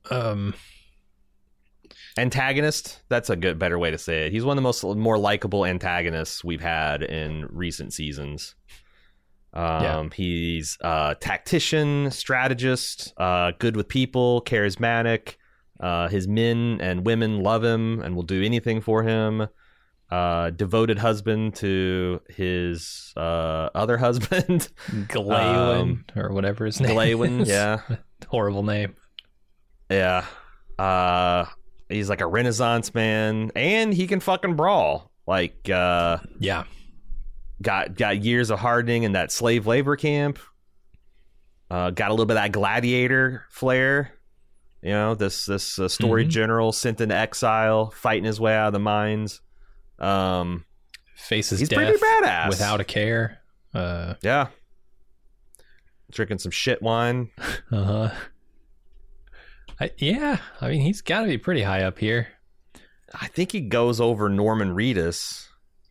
Antagonist, that's a better way to say it. He's one of the more likable antagonists we've had in recent seasons. He's a tactician, strategist, good with people, charismatic. His men and women love him and will do anything for him. Devoted husband to his other husband, Glawen, or whatever his name Glawen, is. yeah. Horrible name. Yeah. He's like a Renaissance man, and he can fucking brawl. Like, got years of hardening in that slave labor camp. Got a little bit of that gladiator flair. This story general sent into exile, fighting his way out of the mines. Faces he's death pretty badass without a care. Drinking some shit wine. I mean, he's got to be pretty high up here. I think he goes over Norman Reedus.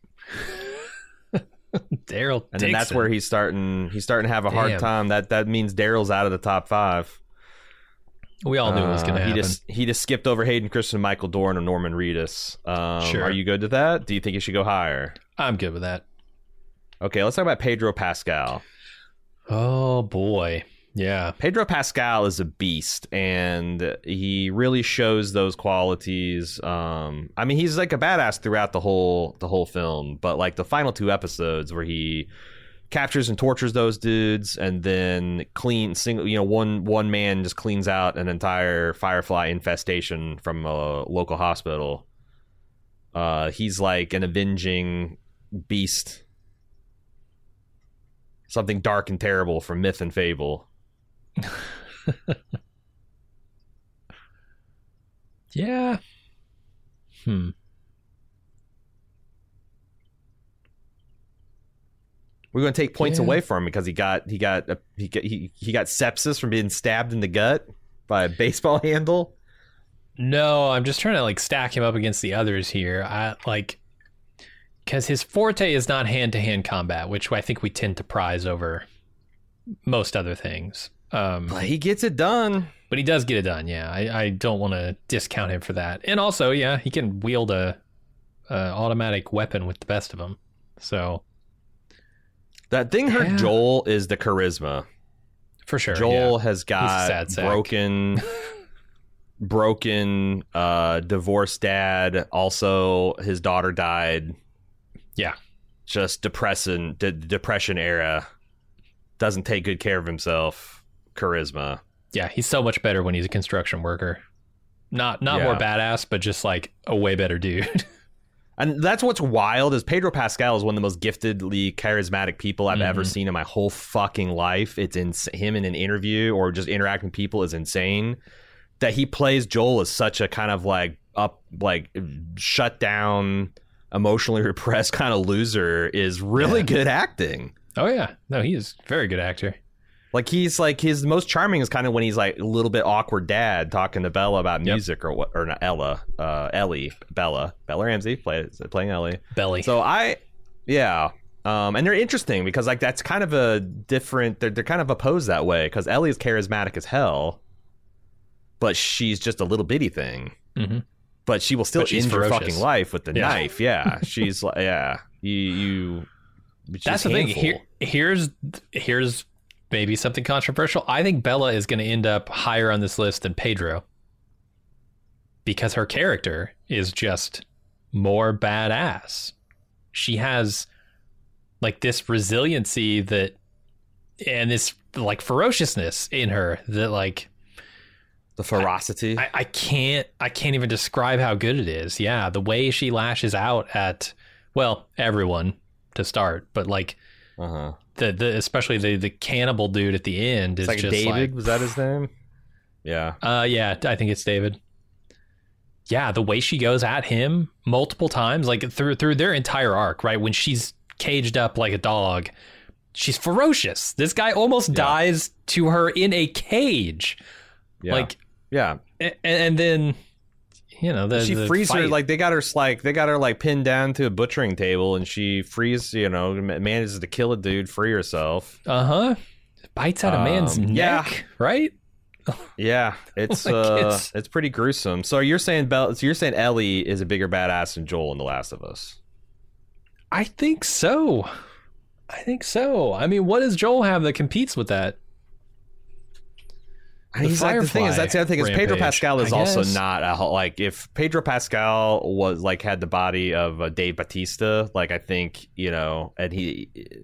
Daryl, and then that's where he's starting to have a hard time. That means Daryl's out of the top 5. We all knew it was going to happen. He just skipped over Hayden Christensen, Michael Dorn, and Norman Reedus. Sure. Are you good with that? Do you think he should go higher? I'm good with that. Okay, let's talk about Pedro Pascal. Oh boy. Yeah. Pedro Pascal is a beast, and he really shows those qualities. I mean, he's like a badass throughout the whole film, but like the final 2 episodes where he captures and tortures those dudes, and then one man just cleans out an entire Firefly infestation from a local hospital. He's like an avenging beast, something dark and terrible from myth and fable. Yeah. We're going to take points away from him because he got sepsis from being stabbed in the gut by a baseball handle. No, I'm just trying to like stack him up against the others here. Because his forte is not hand-to-hand combat, which I think we tend to prize over most other things. But he gets it done. But he does get it done, yeah. I don't want to discount him for that. And also, yeah, he can wield a automatic weapon with the best of them. So that thing hurt Joel is the charisma. For sure. Joel has got broken divorced dad. Also, his daughter died. Yeah. Just depression era. Doesn't take good care of himself. Charisma. Yeah, he's so much better when he's a construction worker. Not more badass, but just like a way better dude. And that's what's wild is Pedro Pascal is one of the most giftedly charismatic people I've ever seen in my whole fucking life. It's him in an interview or just interacting with people is insane. That he plays Joel as such a kind of shut down, emotionally repressed kind of loser is really good acting. Oh yeah, no, he is a very good actor. Like he's like his most charming is kind of when he's like a little bit awkward dad talking to Bella about music or not Ella, Bella Ramsey playing Ellie. Belly. So and they're interesting because like that's kind of a different. They're kind of opposed that way because Ellie is charismatic as hell, but she's just a little bitty thing. Mm-hmm. But she will still end your fucking life with the knife. Yeah, she's like you. That's the thing. Here's maybe something controversial. I think Bella is going to end up higher on this list than Pedro because her character is just more badass. She has like this resiliency and this like ferociousness in her that like the ferocity. I can't even describe how good it is. Yeah, the way she lashes out at everyone to start, but like the especially the cannibal dude at the end is like just David. Was that his name? Yeah. Yeah, I think it's David. Yeah, the way she goes at him multiple times, like through their entire arc, right? When she's caged up like a dog, she's ferocious. This guy almost dies to her in a cage. Yeah. Like and then she frees her like they got her pinned down to a butchering table and she frees manages to kill a dude, free herself. Bites out a man's neck, right? Yeah, it's it's pretty gruesome. So you're saying Ellie is a bigger badass than Joel in The Last of Us? I think so. I mean, what does Joel have that competes with that? That's the other thing is Pedro Pascal is also not if Pedro Pascal was like had the body of Dave Bautista, like I think and he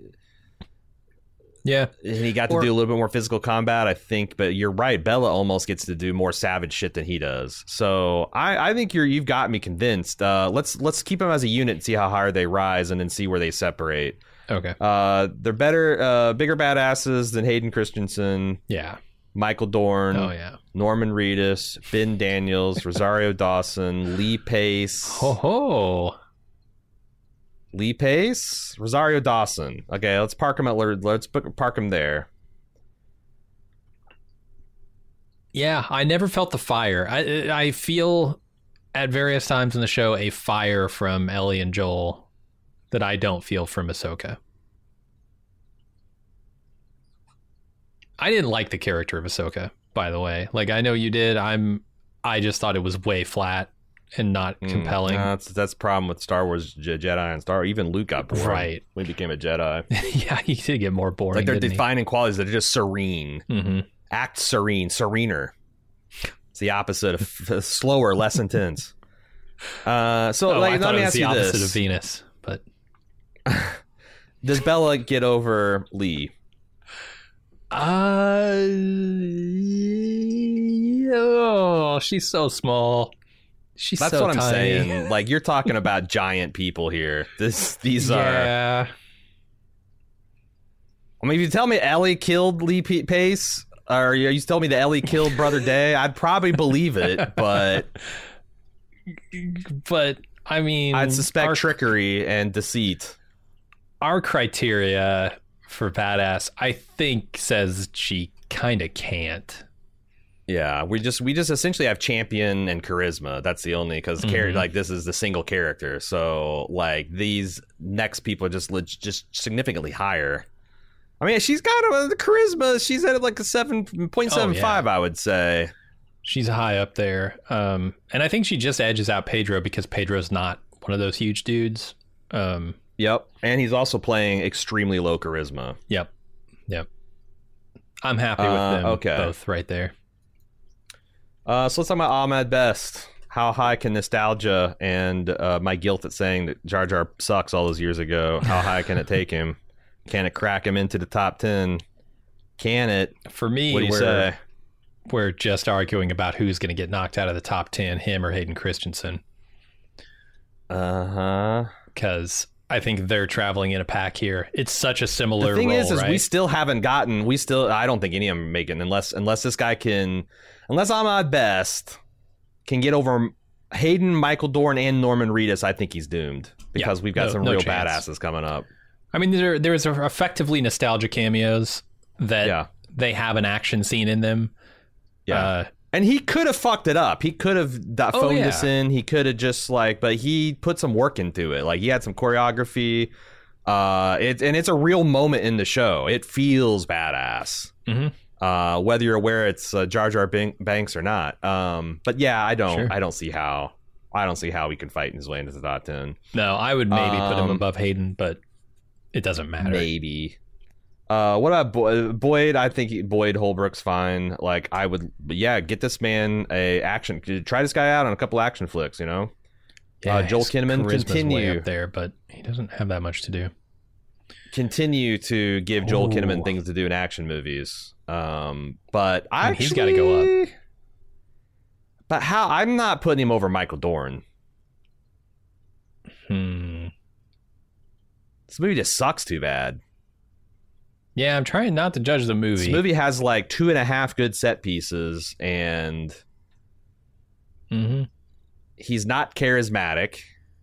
got to do a little bit more physical combat, I think. But you're right, Bella almost gets to do more savage shit than he does. So I think you've got me convinced. Let's keep them as a unit and see how high they rise, and then see where they separate. Okay. They're bigger badasses than Hayden Christensen. Yeah. Michael Dorn, Norman Reedus, Ben Daniels, Rosario Dawson, Lee Pace. Lee Pace, Rosario Dawson. Okay, let's park him park him there. Yeah, I never felt the fire. I feel at various times in the show a fire from Ellie and Joel that I don't feel from Ahsoka. I didn't like the character of Ahsoka, by the way. Like, I know you did. I just thought it was way flat. and not compelling. That's the problem with Star Wars Jedi and Star Wars. Even Luke got bored. Right. When he became a Jedi. Yeah, he did get more boring. Like they're defining qualities that are just serene. Mm-hmm. Act serene, serener. It's the opposite of slower, less intense. Let me ask you this: the opposite of Venus, but does Bella get over Lee? She's so small. That's so what I'm tiny. saying. Like, you're talking about giant people here. These are. I mean, if you tell me Ellie killed Lee Pace, or you tell me that Ellie killed Brother Day, I'd probably believe it. But I mean, I'd suspect trickery and deceit. Our criteria for badass, I think, says she kind of can't. Yeah, we just essentially have champion and charisma. That's the only, because like this is the single character. So like these next people are just significantly higher. I mean, she's got the charisma. She's at like a 7.75, I would say. She's high up there. And I think she just edges out Pedro because Pedro's not one of those huge dudes. Yep. And he's also playing extremely low charisma. Yep. I'm happy with them both right there. So let's talk about Ahmed Best. How high can nostalgia and my guilt at saying that Jar Jar sucks all those years ago, how high can it take him? Can it crack him into the top 10? Can it? For me, what do you say? We're just arguing about who's going to get knocked out of the top 10, him or Hayden Christensen. Because I think they're traveling in a pack here. It's such a similar The thing role, is right? we still haven't gotten, I don't think any of them are making, unless this guy can, unless Ahmed Best can get over Hayden, Michael Dorn, and Norman Reedus, I think he's doomed. Because we've got some real badasses coming up. I mean, there's effectively nostalgia cameos that they have an action scene in them. Yeah. And he could have fucked it up. He could have phoned this in. He could have just but he put some work into it. Like he had some choreography. It's a real moment in the show. It feels badass. Mm-hmm. Whether you're aware it's Jar Jar Banks or not. But yeah, I don't see how he can fight his way into the top 10. No, I would maybe put him above Hayden, but it doesn't matter. Maybe. What about Boyd? I think Boyd Holbrook's fine. Like I would, get this man a action. Try this guy out on a couple action flicks. You know, Joel Kinnaman continue up there, but he doesn't have that much to do. Continue to give Joel Kinnaman things to do in action movies. But he's got to go up. But how? I'm not putting him over Michael Dorn. This movie just sucks too bad. Yeah, I'm trying not to judge the movie. This movie has like 2.5 good set pieces, and he's not charismatic.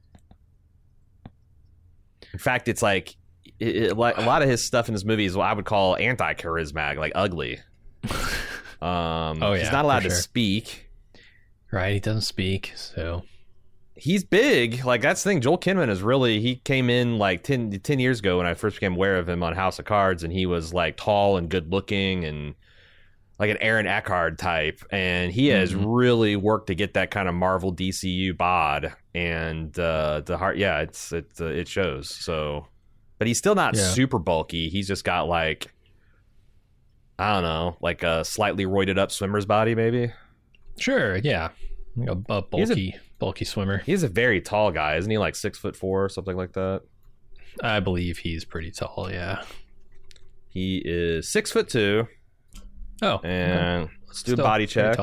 In fact, it's like a lot of his stuff in this movie is what I would call anti-charismatic, like ugly. He's not allowed to speak. Right, he doesn't speak, so... He's big. Like, that's the thing. Joel Kinnaman is really... He came in, like, 10 years ago when I first became aware of him on House of Cards, and he was, like, tall and good-looking and, like, an Aaron Eckhart type. And he has really worked to get that kind of Marvel DCU bod. And the heart... Yeah, it shows. So... But he's still not super bulky. He's just got, like... I don't know. Like a slightly roided up swimmer's body, maybe? Sure, yeah. A bulky swimmer. He's a very tall guy, isn't he? Like 6'4" or something like that. I believe he's pretty tall. Yeah, he is 6'2". Oh, and let's do a body check.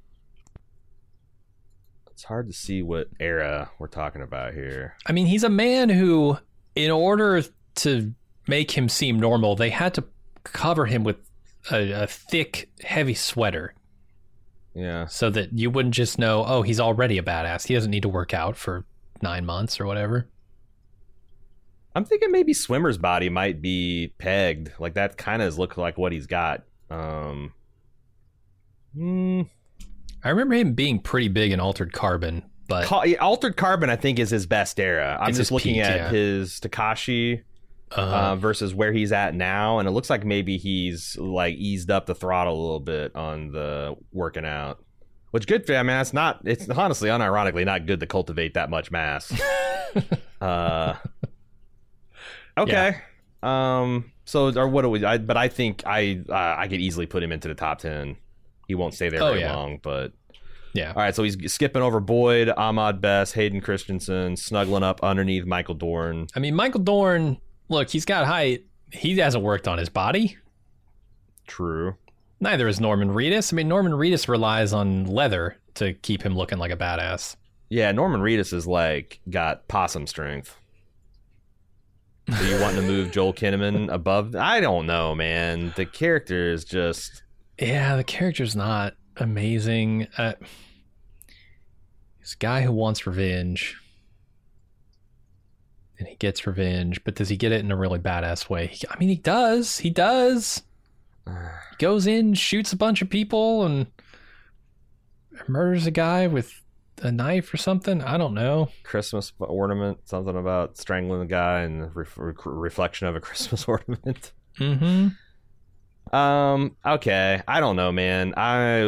It's hard to see what era we're talking about here. I mean, he's a man who, in order to make him seem normal, they had to cover him with a thick, heavy sweater. Yeah. So that you wouldn't just know, oh, he's already a badass. He doesn't need to work out for 9 months or whatever. I'm thinking maybe Swimmer's body might be pegged. Like that kind of looks like what he's got. I remember him being pretty big in Altered Carbon, but Altered Carbon I think is his best era. I'm just looking at his Takashi versus where he's at now, and it looks like maybe he's like eased up the throttle a little bit on the working out, Which good for, I mean, it's honestly, unironically, not good to cultivate that much mass. Okay. Yeah. So, or what do we, but I think I could easily put him into the top 10. He won't stay there very long, but. Yeah. All right, so he's skipping over Boyd, Ahmad Best, Hayden Christensen, snuggling up underneath Michael Dorn. I mean, Michael Dorn, look, he's got height. He hasn't worked on his body. True. Neither is Norman Reedus. I mean, Norman Reedus relies on leather to keep him looking like a badass. Yeah, Norman Reedus is like got possum strength. So you want to move Joel Kinnaman above? I don't know, man. The character is just... Yeah, the character's not amazing. He's a guy who wants revenge. And he gets revenge, but does he get it in a really badass way? I mean, he does. He does. He goes in, shoots a bunch of people, and murders a guy with a knife or something. I don't know. Christmas ornament, something about strangling a guy and reflection of a Christmas ornament. Mm-hmm. Okay. I don't know, man.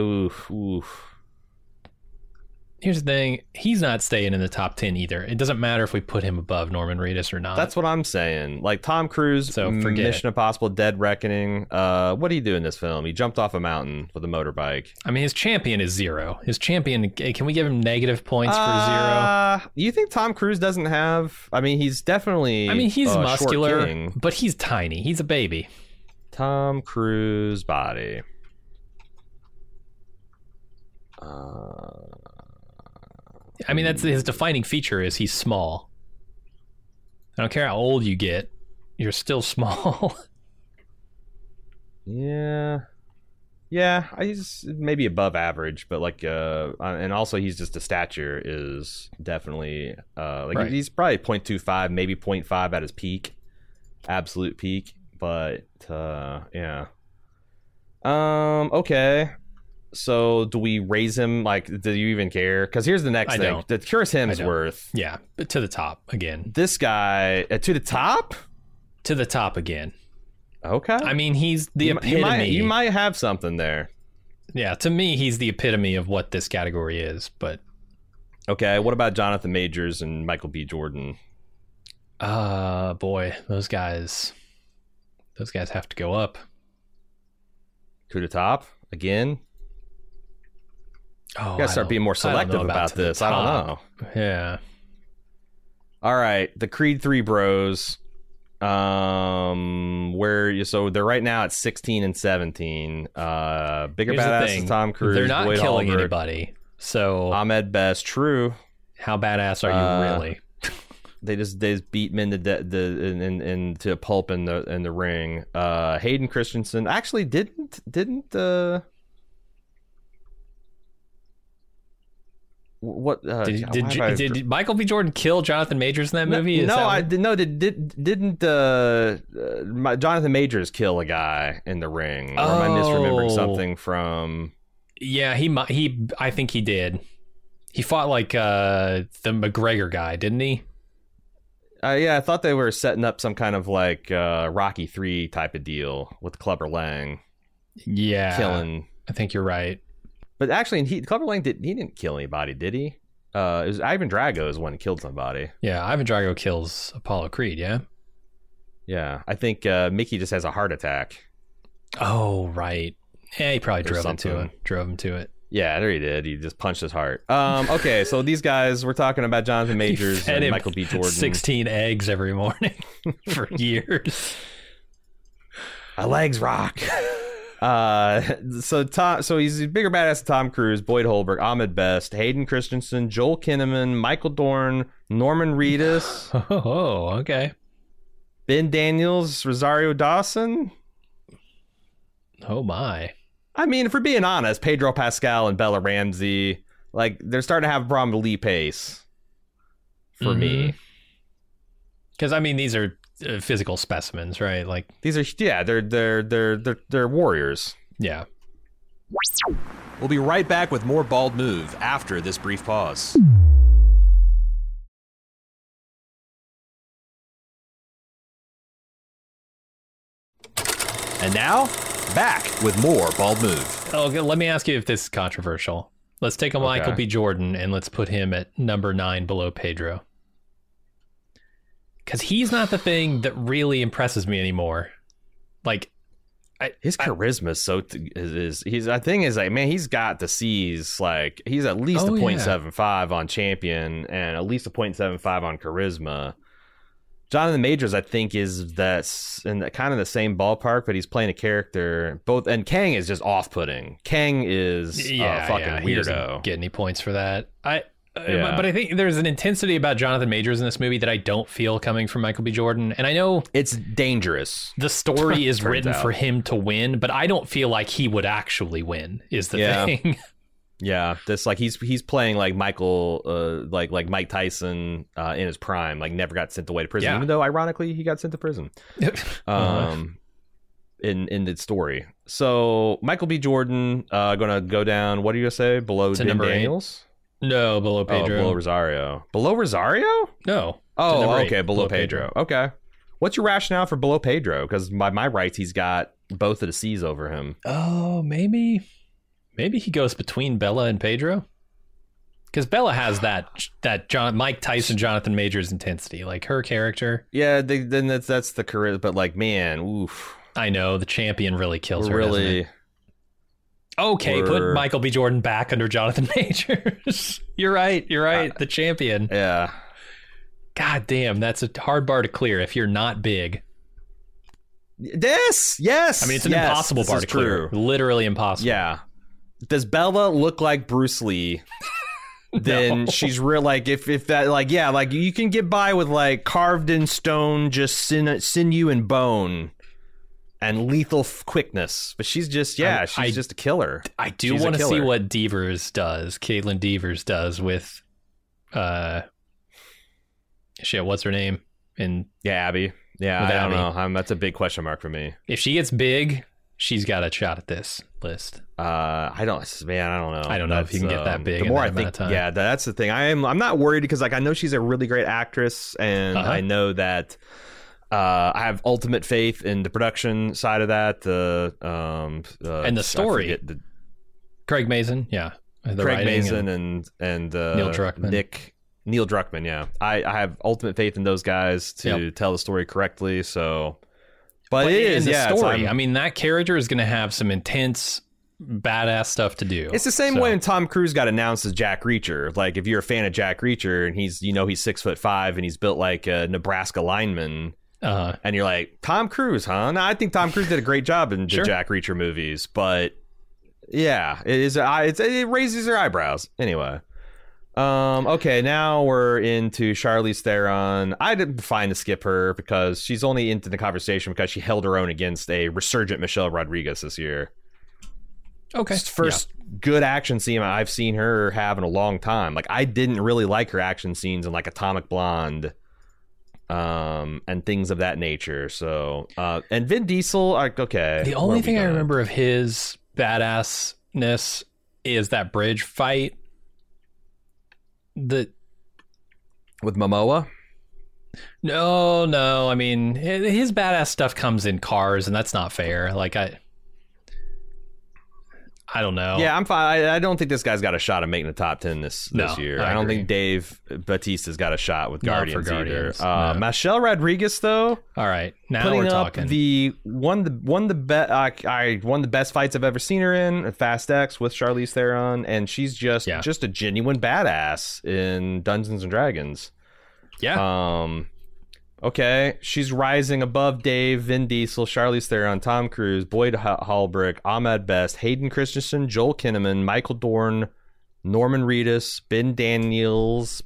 Here's the thing. He's not staying in the top 10 either. It doesn't matter if we put him above Norman Reedus or not. That's what I'm saying. Like Tom Cruise, so Mission Impossible, Dead Reckoning. What did he do in this film? He jumped off a mountain with a motorbike. I mean, his champion is 0. His champion, can we give him negative points for 0? You think Tom Cruise doesn't have... I mean, he's definitely... I mean, he's muscular, but he's tiny. He's a baby. Tom Cruise body. I mean, that's his defining feature is he's small. I don't care how old you get, you're still small. Yeah, he's maybe above average, but like, and also he's just the stature is definitely right. He's probably 0.25, maybe 0.5 at his peak, absolute peak. But yeah. Okay. So do we raise him? Like, do you even care? Because here's the next thing. The Chris Hemsworth. Yeah, but to the top again. This guy to the top. To the top again. Okay. I mean, he's the epitome. You might have something there. Yeah, to me, he's the epitome of what this category is. But okay, what about Jonathan Majors and Michael B. Jordan? Boy, those guys have to go up. To the top again. Oh, you gotta start being more selective about this. I don't know. Yeah. All right, the Creed 3 bros. So they're right now at 16 and 17. Bigger badass is Tom Cruise. They're not Boyd killing Holbrook, anybody. So Ahmed Best. True. How badass are you really? They just beat men into a pulp in the ring. Hayden Christensen actually didn't what did Michael B. Jordan kill Jonathan Majors in that movie? Didn't Jonathan Majors kill a guy in the ring? Or am I misremembering something from? Yeah, I think he did. He fought like the McGregor guy, didn't he? Yeah, I thought they were setting up some kind of like Rocky 3 type of deal with Clubber Lang. Yeah, killing. I think you're right. But actually, Clubber Lang didn't kill anybody, did he? It was Ivan Drago is one who killed somebody. Yeah, Ivan Drago kills Apollo Creed. Yeah. Yeah, I think Mickey just has a heart attack. Oh right. Yeah, he probably drove him to it. Yeah, there he did. He just punched his heart. Okay, so these guys, we're talking about Jonathan Majors and Michael B. Jordan. 16 eggs every morning for years. My legs rock. So he's a bigger badass than Tom Cruise, Boyd Holbrook, Ahmed Best, Hayden Christensen, Joel Kinnaman, Michael Dorn, Norman Reedus. Oh, okay. Ben Daniels, Rosario Dawson. Oh my. I mean, if we're being honest, Pedro Pascal and Bella Ramsey, like, they're starting to have a problem with Lee Pace for me. Because I mean, these are physical specimens, right? Like these are, yeah, they're warriors. Yeah. We'll be right back with more Bald Move after this brief pause. And now, back with more Bald Move. Oh, let me ask you if this is controversial. Let's take a Michael B. Jordan and let's put him at number 9 below Pedro. Because he's not the thing that really impresses me anymore. Like, his charisma he's got the C's. Like, he's at least a 0.75 on champion and at least a 0.75 on charisma. Jonathan Majors, I think, is that's in kind of the same ballpark, but he's playing a character. And Kang is just off-putting. Kang is a fucking weirdo. He doesn't get any points for that. But I think there's an intensity about Jonathan Majors in this movie that I don't feel coming from Michael B. Jordan. And I know it's dangerous. The story is written for him to win, but I don't feel like he would actually win. Is the thing. Yeah, this like he's playing like Michael, like Mike Tyson in his prime, like never got sent away to prison, even though ironically he got sent to prison. In the story, so Michael B. Jordan gonna go down. What are you gonna say? Below Ben Daniels? No, below Pedro. Below Rosario. Below Rosario? No. Oh, okay, below Pedro. Okay, what's your rationale for below Pedro? Because by my rights, he's got both of the C's over him. Oh, maybe he goes between Bella and Pedro, because Bella has that Mike Tyson, Jonathan Majors intensity, like her character. Yeah, then that's the charisma. But like, man, oof. I know the champion really kills her. Really. Okay, put Michael B. Jordan back under Jonathan Majors. You're right. The champion. Yeah. God damn, that's a hard bar to clear if you're not big. Yes. I mean, it's an impossible bar to clear. Literally impossible. Yeah. Does Bella look like Bruce Lee? Then she's real. Like if that, like, yeah, like you can get by with like carved in stone, just sinew and bone and lethal quickness, but she's just she's just a killer. I do want to see what Caitlin Devers does with what's her name? Abby. Yeah, I don't know. That's a big question mark for me. If she gets big, she's got a shot at this list. I don't know. I don't know if you can get that big. The more I think, that's the thing. I'm not worried because like I know she's a really great actress, and I know that I have ultimate faith in the production side of that. And the story. Craig Mazin, Craig Mazin and Neil Druckmann. Neil Druckmann, yeah. I have ultimate faith in those guys to tell the story correctly. So. But it is, the story. I mean, that character is going to have some intense, badass stuff to do. It's the same way when Tom Cruise got announced as Jack Reacher. Like, if you're a fan of Jack Reacher and he's 6'5" and he's built like a Nebraska lineman, and you're like, Tom Cruise, huh? No, I think Tom Cruise did a great job in the Jack Reacher movies, but yeah, it raises your eyebrows anyway. Okay, now we're into Charlize Theron. I didn't find to skip her because she's only into the conversation because she held her own against a resurgent Michelle Rodriguez this year. Okay. First good action scene I've seen her have in a long time. Like, I didn't really like her action scenes in like Atomic Blonde, and things of that nature. So, and Vin Diesel, like, okay. The only thing I remember of his badassness is that bridge fight. With Momoa? No. I mean, his badass stuff comes in cars, and that's not fair. Like, I don't know. Yeah, I'm fine. I don't think this guy's got a shot of making the top 10 this year. I don't think Dave Bautista's got a shot with Guardians either. No. Michelle Rodriguez, though. All right, now we're talking. One of the best fights I've ever seen her in, Fast X with Charlize Theron, and she's just a genuine badass in Dungeons and Dragons. Yeah. Okay, she's rising above Dave, Vin Diesel, Charlize Theron, Tom Cruise, Boyd Holbrook, Ahmed Best, Hayden Christensen, Joel Kinnaman, Michael Dorn, Norman Reedus, Ben Daniels,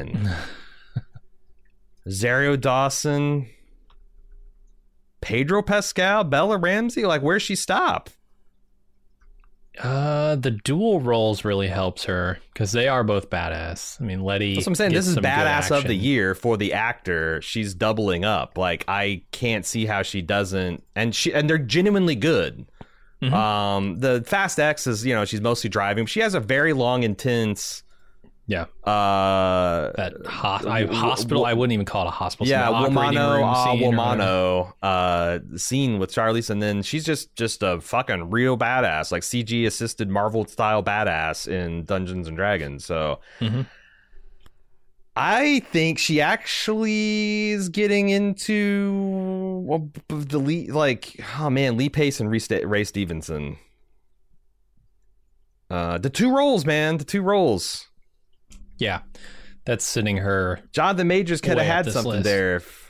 Zario Dawson, Pedro Pascal, Bella Ramsey. Like, where's she stop? The dual roles really helps her because they are both badass. I mean, Letty. That's what I'm saying. This is badass of the year for the actor. She's doubling up. Like, I can't see how she doesn't. And they're genuinely good. Mm-hmm. The Fast X is, she's mostly driving. She has a very long, intense Yeah. That hospital. I wouldn't even call it a hospital. Yeah, Womano scene with Charlize, and then she's just a fucking real badass, like CG assisted Marvel style badass in Dungeons and Dragons. So I think she actually is getting into the Lee Pace and Ray Stevenson. The two roles. Yeah, that's sitting her. Jonathan Majors could have had something list. there. If,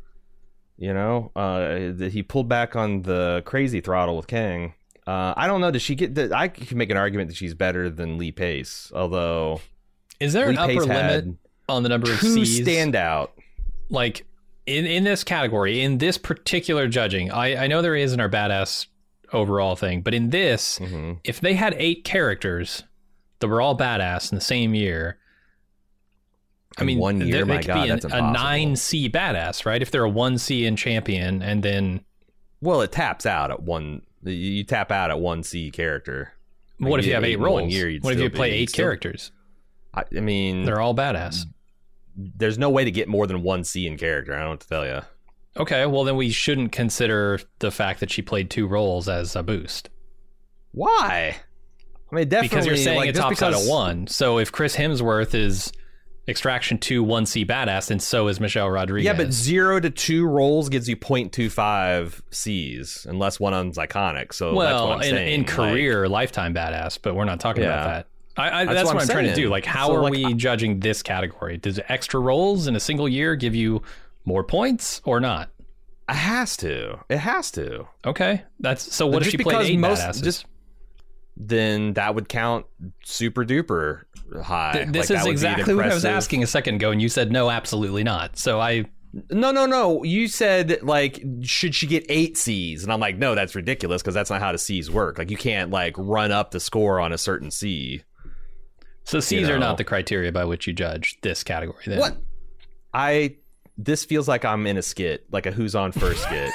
he pulled back on the crazy throttle with Kang. I don't know. Does she get? I can make an argument that she's better than Lee Pace. Although, is there an upper limit on the number of C's? Stand out. Like in this category, in this particular judging, I know there is in our badass overall thing, but in this, if they had 8 characters that were all badass in the same year. I mean, 1 year, they could be a 9C badass, right? If they're a 1C in champion, and then... Well, it taps out at 1... You tap out at 1C character. What if you have 8 roles? What if you play 8 characters? I mean... They're all badass. There's no way to get more than 1C in character, I don't know what to tell you. Okay, well then we shouldn't consider the fact that she played 2 roles as a boost. Why? I mean, definitely... Because you're saying it tops out at 1. So if Chris Hemsworth is... Extraction 2 1C badass, and so is Michelle Rodriguez. Yeah, but 0 to 2 rolls gives you 0.25 C's, unless one of them's iconic. So that's what I'm saying. In career, lifetime badass, but we're not talking about that. That's what I'm trying to do. Like, how are we judging this category? Does extra rolls in a single year give you more points or not? It has to. Okay, so what if she played 8 badasses? Then that would count super duper high. This is exactly what I was asking a second ago, and you said no, absolutely not. So No. You said, like, should she get 8 C's? And I'm like, no, that's ridiculous, because that's not how the C's work. Like, you can't, like, run up the score on a certain C. So C's are not the criteria by which you judge this category, then? What? This feels like I'm in a skit, like a Who's On First skit.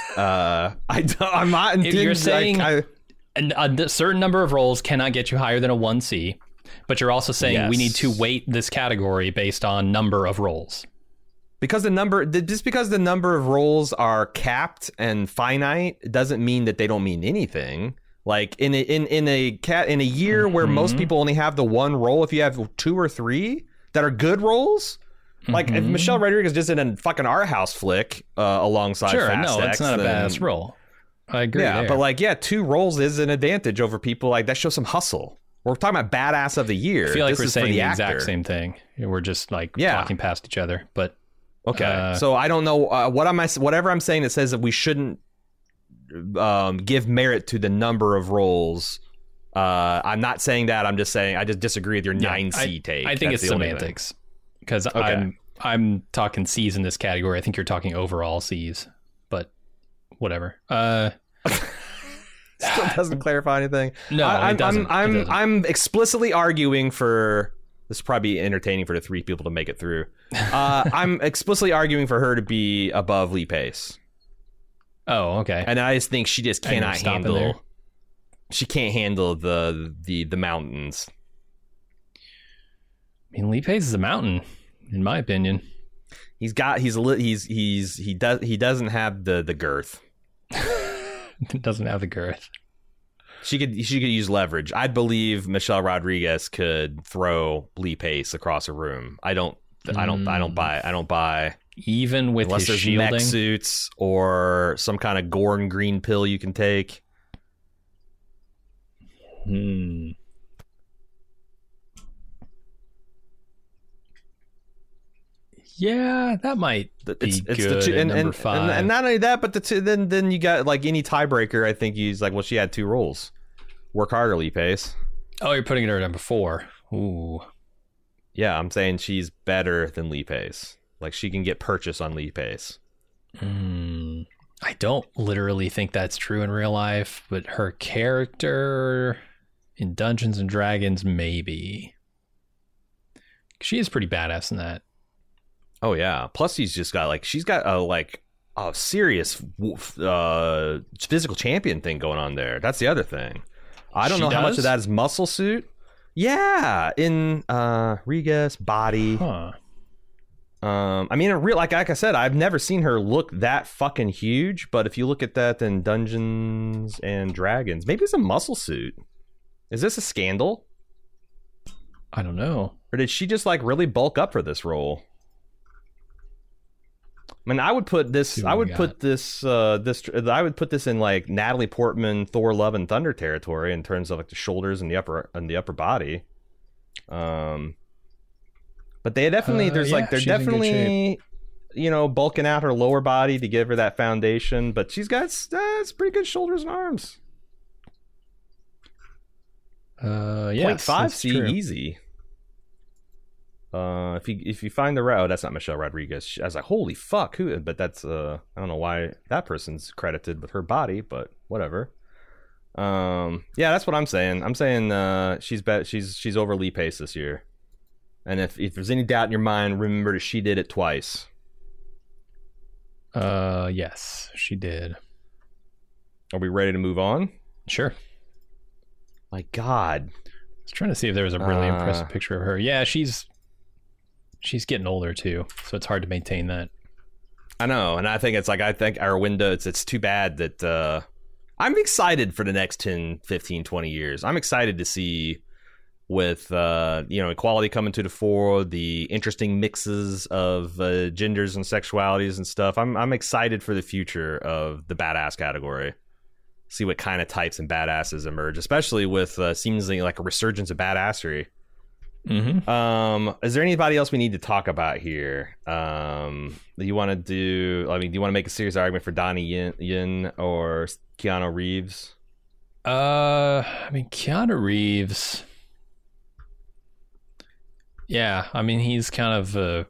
I'm not... You're saying... a certain number of roles cannot get you higher than a 1C, but you're also saying we need to weight this category based on number of roles. Because the number of roles are capped and finite doesn't mean that they don't mean anything. Like in a year where most people only have the one role, if you have 2 or 3 that are good roles, like if Michelle Rodriguez just in a fucking art house flick alongside Fast X, it's not a badass role. I agree. Yeah, but 2 roles is an advantage over people. Like, that shows some hustle. We're talking about badass of the year. I feel like we're saying the exact same thing. We're just like talking past each other. But okay, so I don't know whatever I'm saying that says that we shouldn't give merit to the number of roles. I'm not saying that. I'm just saying I just disagree with your 9C take. I think it's semantics, because I'm talking C's in this category. I think you're talking overall C's, but whatever. Still doesn't clarify anything. No, it doesn't. I'm explicitly arguing for this. Will probably be entertaining for the 3 people to make it through. I'm explicitly arguing for her to be above Lee Pace. Oh, okay. And I just think she just cannot handle. She can't handle the mountains. I mean, Lee Pace is a mountain, in my opinion. He doesn't have the girth. It doesn't have the girth. She could use leverage. I'd believe Michelle Rodriguez could throw Lee Pace across a room. I don't buy. Even with unless his there's shielding? mech suits or some kind of Gorn green pill you can take. Yeah, that might be good. Number 5, and not only that, but then you got like any tiebreaker. I think he's like, well, she had 2 roles. Work harder, Lee Pace. Oh, you're putting her at number 4. Ooh. Yeah, I'm saying she's better than Lee Pace. Like, she can get purchase on Lee Pace. I don't literally think that's true in real life, but her character in Dungeons and Dragons, maybe. She is pretty badass in that. Oh yeah. Plus, she's got a serious physical champion thing going on there. That's the other thing. I don't know how much of that is muscle suit. Yeah, in Riga's body. Huh. I mean, like I said, I've never seen her look that fucking huge. But if you look at that in Dungeons and Dragons, maybe it's a muscle suit. Is this a scandal? I don't know. Or did she just like really bulk up for this role? I mean, I would put this. I would put this in like Natalie Portman, Thor: Love and Thunder territory in terms of like the shoulders and the upper body. But they definitely they're definitely bulking out her lower body to give her that foundation. But she's got pretty good shoulders and arms. 0.5 C easy. If you find the route, that's not Michelle Rodriguez. I was like, holy fuck, who? But that's I don't know why that person's credited with her body, but whatever. Yeah, that's what I'm saying. I'm saying she's over Lee Pace this year. And if there's any doubt in your mind, remember that she did it twice. Yes, she did. Are we ready to move on? Sure. My God. I was trying to see if there was a really impressive picture of her. Yeah, she's getting older too, so it's hard to maintain that. I know, and I think our window, it's too bad that I'm excited for the next 10, 15, 20 years. I'm excited to see with equality coming to the fore, the interesting mixes of genders and sexualities and stuff. I'm excited for the future of the badass category. See what kind of types and badasses emerge, especially with seemingly like a resurgence of badassery. Mm-hmm. Is there anybody else we need to talk about here? Do you want to do? I mean, do you want to make a serious argument for Donnie Yen or Keanu Reeves? I mean, Keanu Reeves. Yeah, I mean, he's kind of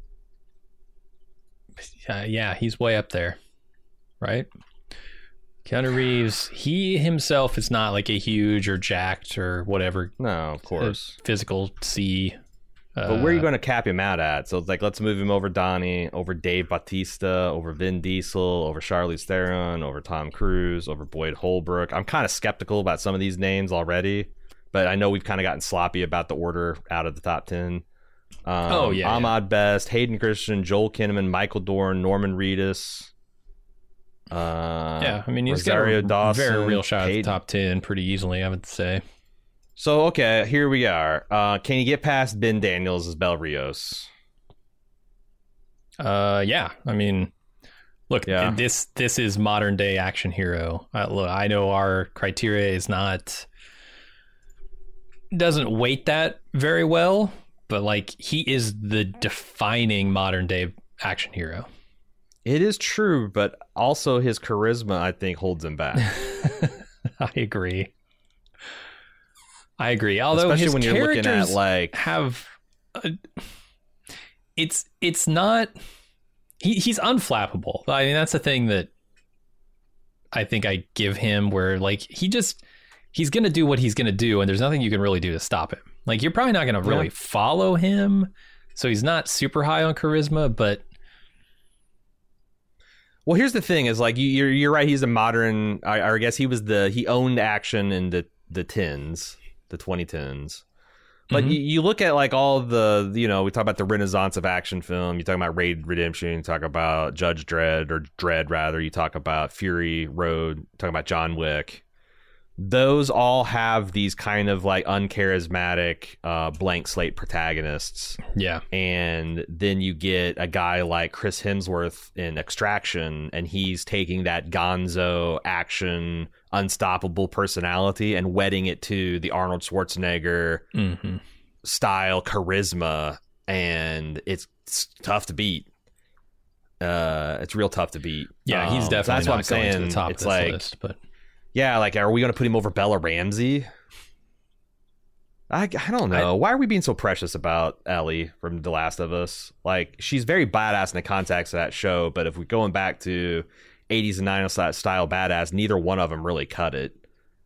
he's way up there, right? Keanu Reeves, he himself is not like a huge or jacked or whatever. No, of course. Physical C. But where are you going to cap him out at? So it's like, let's move him over Donnie, over Dave Bautista, over Vin Diesel, over Charlize Theron, over Tom Cruise, over Boyd Holbrook. I'm kind of skeptical about some of these names already, but I know we've kind of gotten sloppy about the order out of the top 10. Ahmad Best, Hayden Christensen, Joel Kinnaman, Michael Dorn, Norman Reedus. I mean, he's Rosario got a Dawson, very real shot at the top 10 pretty easily, I would say. So, okay, here we are. Can you get past Ben Daniels as Bel Rios? Yeah. I mean, look, this is modern day action hero. Look, I know our criteria doesn't weight that very well, but like, he is the defining modern day action hero. It is true, but also his charisma, I think, holds him back. I agree. Although especially his when you're looking at like it's not. He's unflappable. I mean, that's the thing that I think I give him. Where like he's gonna do what he's gonna do, and there's nothing you can really do to stop him. Like, you're probably not gonna really follow him, so he's not super high on charisma, but. Well, here's the thing: is like you're right. He's a modern. I guess he owned action in the 10s, the 2010s. But you look at like all the we talk about the renaissance of action film. You talk about Raid Redemption. You talk about Judge Dredd or Dredd rather. You talk about Fury Road. You talk about John Wick. Those all have these kind of like uncharismatic blank slate protagonists. Yeah. And then you get a guy like Chris Hemsworth in Extraction, and he's taking that gonzo action unstoppable personality and wedding it to the Arnold Schwarzenegger style charisma, and it's tough to beat. It's real tough to beat. Yeah, he's definitely that's what I'm saying. To the top it's of this like list, but yeah, like, are we going to put him over Bella Ramsey? I don't know. Why are we being so precious about Ellie from The Last of Us? Like, she's very badass in the context of that show, but if we're going back to 80s and 90s style badass, neither one of them really cut it.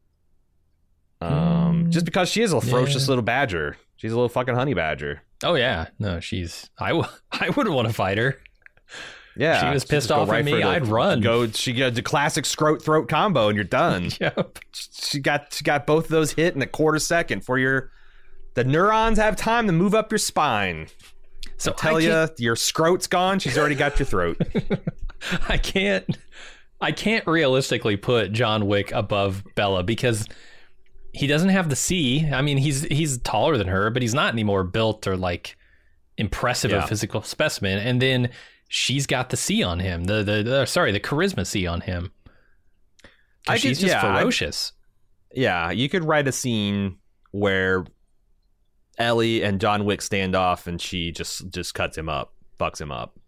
Just because she is a ferocious little badger. She's a little fucking honey badger. Oh, yeah. No, I wouldn't want to fight her. Yeah, she was pissed off at me. I'd run. She got the classic scrot throat combo, and you're done. Yep. She got both of those hit in a quarter second for your The neurons have time to move up your spine. So tell you, your scrot's gone. She's already got your throat. I can't realistically put John Wick above Bella because he doesn't have the C. I mean, he's taller than her, but he's not any more built or like impressive a physical specimen. And then she's got the C on him. The charisma C on him. She's just ferocious. You could write a scene where Ellie and John Wick stand off and she just cuts him up, fucks him up.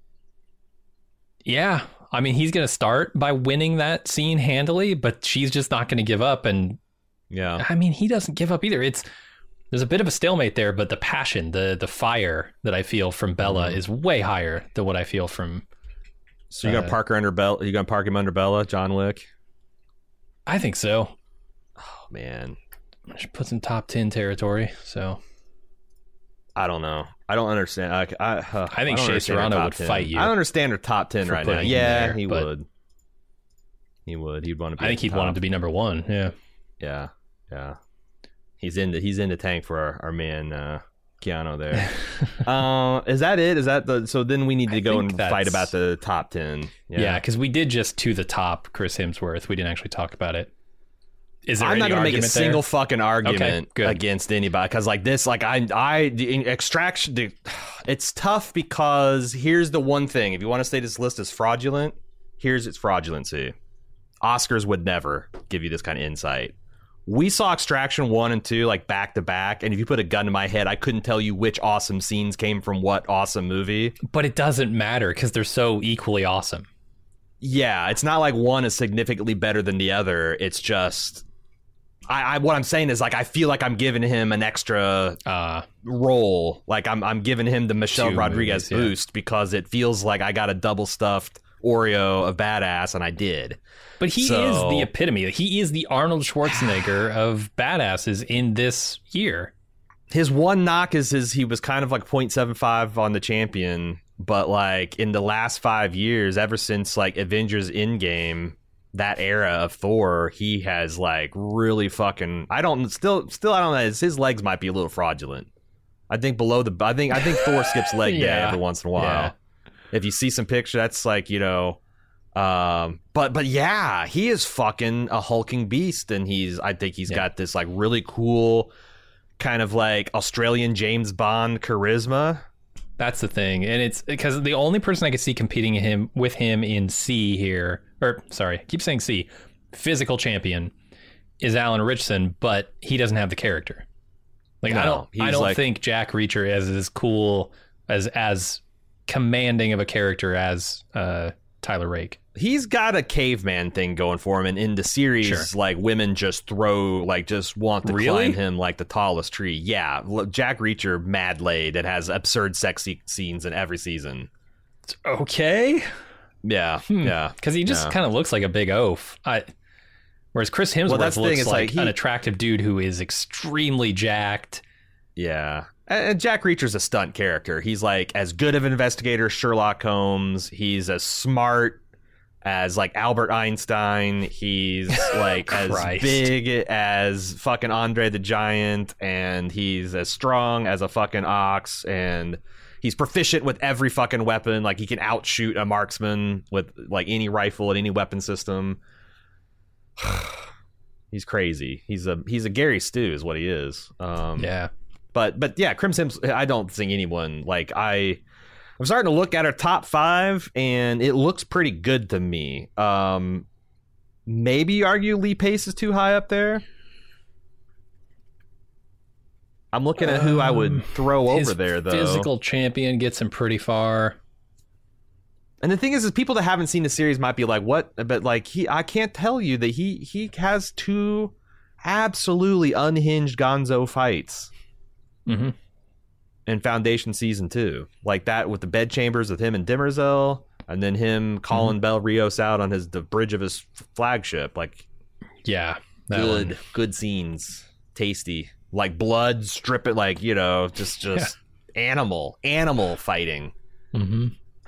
Yeah. I mean, he's going to start by winning that scene handily, but she's just not going to give up. And I mean, he doesn't give up either. There's a bit of a stalemate there, but the passion, the fire that I feel from Bella is way higher than what I feel from. So you're gonna park her under Bella? You gonna park him under Bella, John Wick? I think so. Oh man, she puts in top 10 territory. So I don't know. I don't understand. I think Shea Serrano would fight you. I don't understand her top 10 right now. Yeah, he would. He would. He'd want to be. I think he'd want him to be number 1. Yeah. Yeah. He's in the tank for our man Keanu there. Is that it? Is that so then we need to go and fight about the top 10. Yeah, because we did just to the top Chris Hemsworth. We didn't actually talk about it. Is there I'm not going to make a single fucking argument against anybody because like this, like Extraction, it's tough because here's the one thing. If you want to say this list is fraudulent, here's its fraudulency. Oscars would never give you this kind of insight. We saw Extraction 1 and 2 like back to back, and if you put a gun to my head, I couldn't tell you which awesome scenes came from what awesome movie. But it doesn't matter because they're so equally awesome. Yeah, it's not like one is significantly better than the other. It's just, what I'm saying is like I feel like I'm giving him an extra role. Like I'm giving him the Michelle Rodriguez boost because it feels like I got a double stuffed Oreo of badass, and I did. But he is the epitome. He is the Arnold Schwarzenegger of badasses in this year. His one knock is he was kind of like 0.75 on the Champion, but like in the last 5 years, ever since like Avengers Endgame, that era of Thor, he has like really fucking. I don't know. His legs might be a little fraudulent. I think I think Thor skips leg day every once in a while. Yeah. If you see some picture, that's like, you know, but yeah, he is fucking a hulking beast, and I think he's got this like really cool kind of like Australian James Bond charisma. That's the thing, and it's because the only person I could see competing with him in C here, or sorry, I keep saying C, physical champion, is Alan Ritchson, but he doesn't have the character. Like I don't think Jack Reacher is as cool as commanding of a character as Tyler Rake. He's got a caveman thing going for him, and in the series, like women just want to climb him like the tallest tree. Yeah, Jack Reacher, mad laid. It has absurd sexy scenes in every season. Okay. Yeah, yeah. Because he just kind of looks like a big oaf. Whereas Chris Hemsworth looks like an attractive dude who is extremely jacked. Yeah. And Jack Reacher's a stunt character. He's like as good of an investigator as Sherlock Holmes. He's as smart as like Albert Einstein. He's like as big as fucking Andre the Giant, and he's as strong as a fucking ox, and he's proficient with every fucking weapon. Like he can outshoot a marksman with like any rifle and any weapon system. He's crazy. He's a Gary Stu is what he is. But yeah, Crimson. I don't think anyone like I'm starting to look at our top 5, and it looks pretty good to me. Maybe argue Lee Pace is too high up there. I'm looking at who I would throw over there, though. Physical champion gets him pretty far. And the thing is people that haven't seen the series might be like, what? But like I can't tell you that he has 2 absolutely unhinged gonzo fights. Mm-hmm. In Foundation season 2, like that with the bed chambers with him and Demerzel, and then him calling Bel Rios out on the bridge of his flagship. Like, yeah, good scenes, tasty, like blood, strip it, like just animal fighting. Mm-hmm.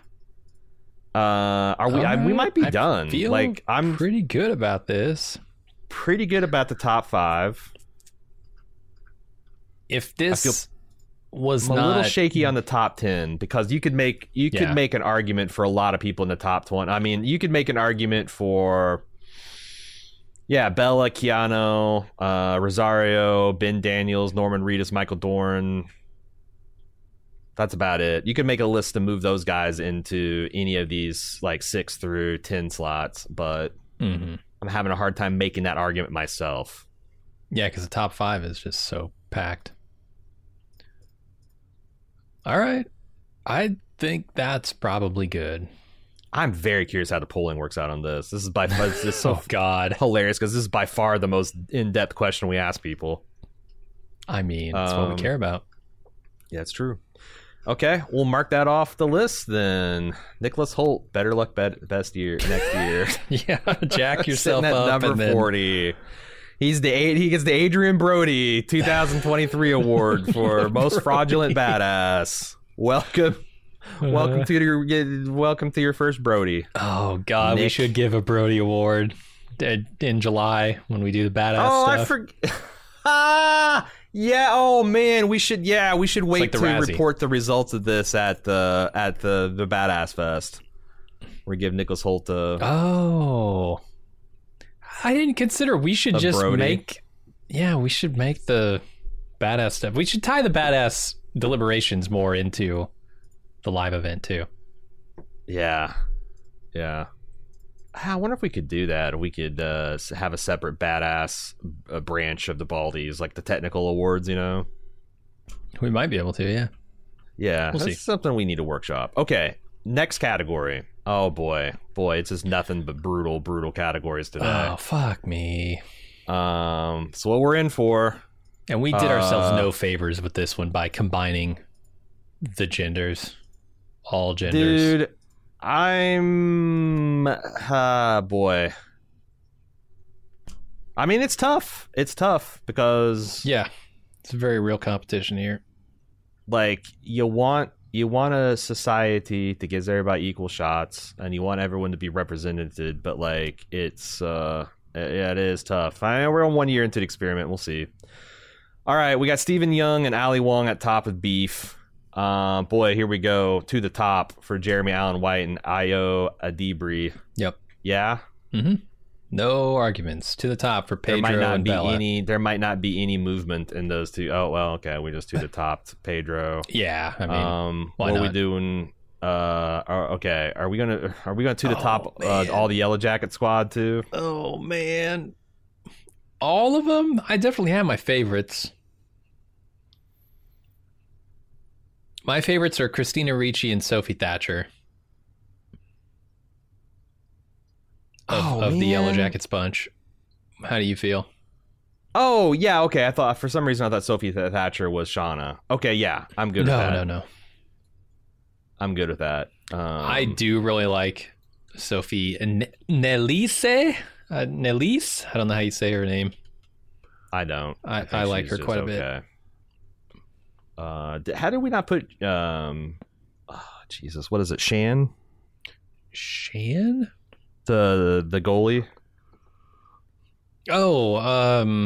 We might be done. Like I'm pretty good about this. Pretty good about the top 5. if this was I'm not a little shaky on the top 10 because you could make an argument for a lot of people in the top 20. I mean, you could make an argument for Bella, Keanu, Rosario, Ben Daniels, Norman Reedus, Michael Dorn. That's about it. You could make a list to move those guys into any of these like 6 through 10 slots, but I'm having a hard time making that argument myself. Yeah, because the top 5 is just so packed. All right. I think that's probably good. I'm very curious how the polling works out on this. This is by far so God, hilarious because this is by far the most in-depth question we ask people. I mean, that's what we care about. Yeah, it's true. Okay, we'll mark that off the list then. Nicholas Hoult, better luck best year next year. Yeah, jack yourself at up. Number 40. He gets the Adrian Brody 2023 award for most fraudulent badass. Welcome to your first Brody. Oh God, Nick. We should give a Brody award in July when we do the badass stuff. I forget. Yeah. Oh man, we should wait like to Razzie. Report the results of this at the Badass Fest. We give Nicholas Hoult I didn't consider we should just Brody. we should make the badass stuff. We should tie the badass deliberations more into the live event too. Yeah. I wonder if we could do that. We could have a separate badass branch of the Baldies, like the technical awards, you know? We might be able to, yeah. Yeah, that's something we need to workshop. Okay, next category. Oh, boy, it's just nothing but brutal categories today. Oh, fuck me. So what we're in for... And we did ourselves no favors with this one by combining the genders. All genders. Dude, boy. I mean, it's tough. It's tough because... Yeah, it's a very real competition here. Like, you want a society that gives everybody equal shots, and you want everyone to be represented, but, like, it's... it is tough. I know we're 1 year into the experiment. We'll see. All right, we got Stephen Young and Ali Wong at top of beef. Boy, here we go to the top for Jeremy Allen White and Ayo Adibri. Yep. Yeah. Mm-hmm. No arguments to the top for Pedro and Bella. There might not be any movement in those two. Oh well, okay, we just to the top to Pedro. Yeah, I mean, why what not? are we doing? Okay, are we gonna to the top all the Yellow Jacket squad too? Oh man, all of them. I definitely have my favorites. My favorites are Christina Ricci and Sophie Thatcher. Of the Yellow Jackets bunch. How do you feel? Oh, yeah, okay. I thought, for some reason, I thought Sophie Thatcher was Shauna. Okay, yeah, I'm good with that. No. I'm good with that. I do really like Sophie Nelise? Nelise? I don't know how you say her name. I don't. I like her quite a bit. How did we not put Jesus, what is it? Shan? The goalie? Oh,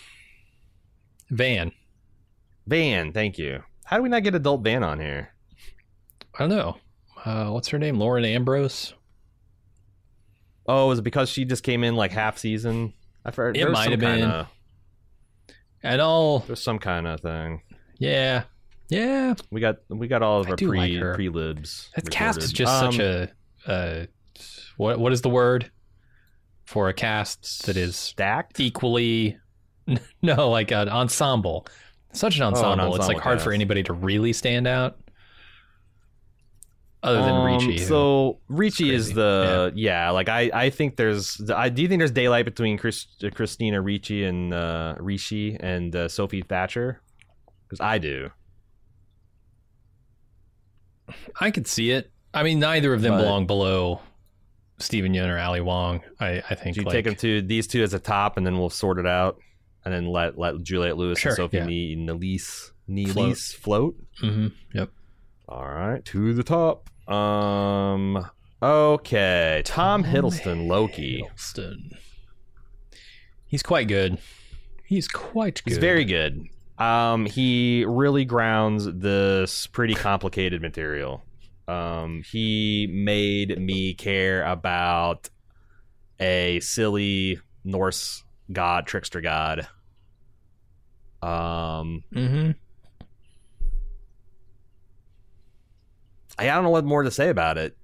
Van, thank you. How do we not get adult Van on here? I don't know. What's her name? Lauren Ambrose? Oh, is it because she just came in like half season? I've heard it might have been. There's some kind of thing. Yeah. We got all of our pre-libs. That cast is just such a what is the word for a cast that is stacked? Equally, no, like an ensemble. Such an ensemble. It's like hard for anybody to really stand out. Other than Ricci. So Ricci is like I think do you think there's daylight between Christina Ricci and Sophie Thatcher? Because I do. I could see it. I mean, neither of them belong below Stephen Young or Ali Wong. I think. So you take them to these two as a top, and then we'll sort it out, and then let Juliette Lewis and Sophie Nelise float. Mm-hmm. Yep. All right, to the top. Okay, Tom Hiddleston, Loki. He's quite good. He's very good. He really grounds this pretty complicated material. He made me care about a silly Norse god, trickster god. I don't know what more to say about it.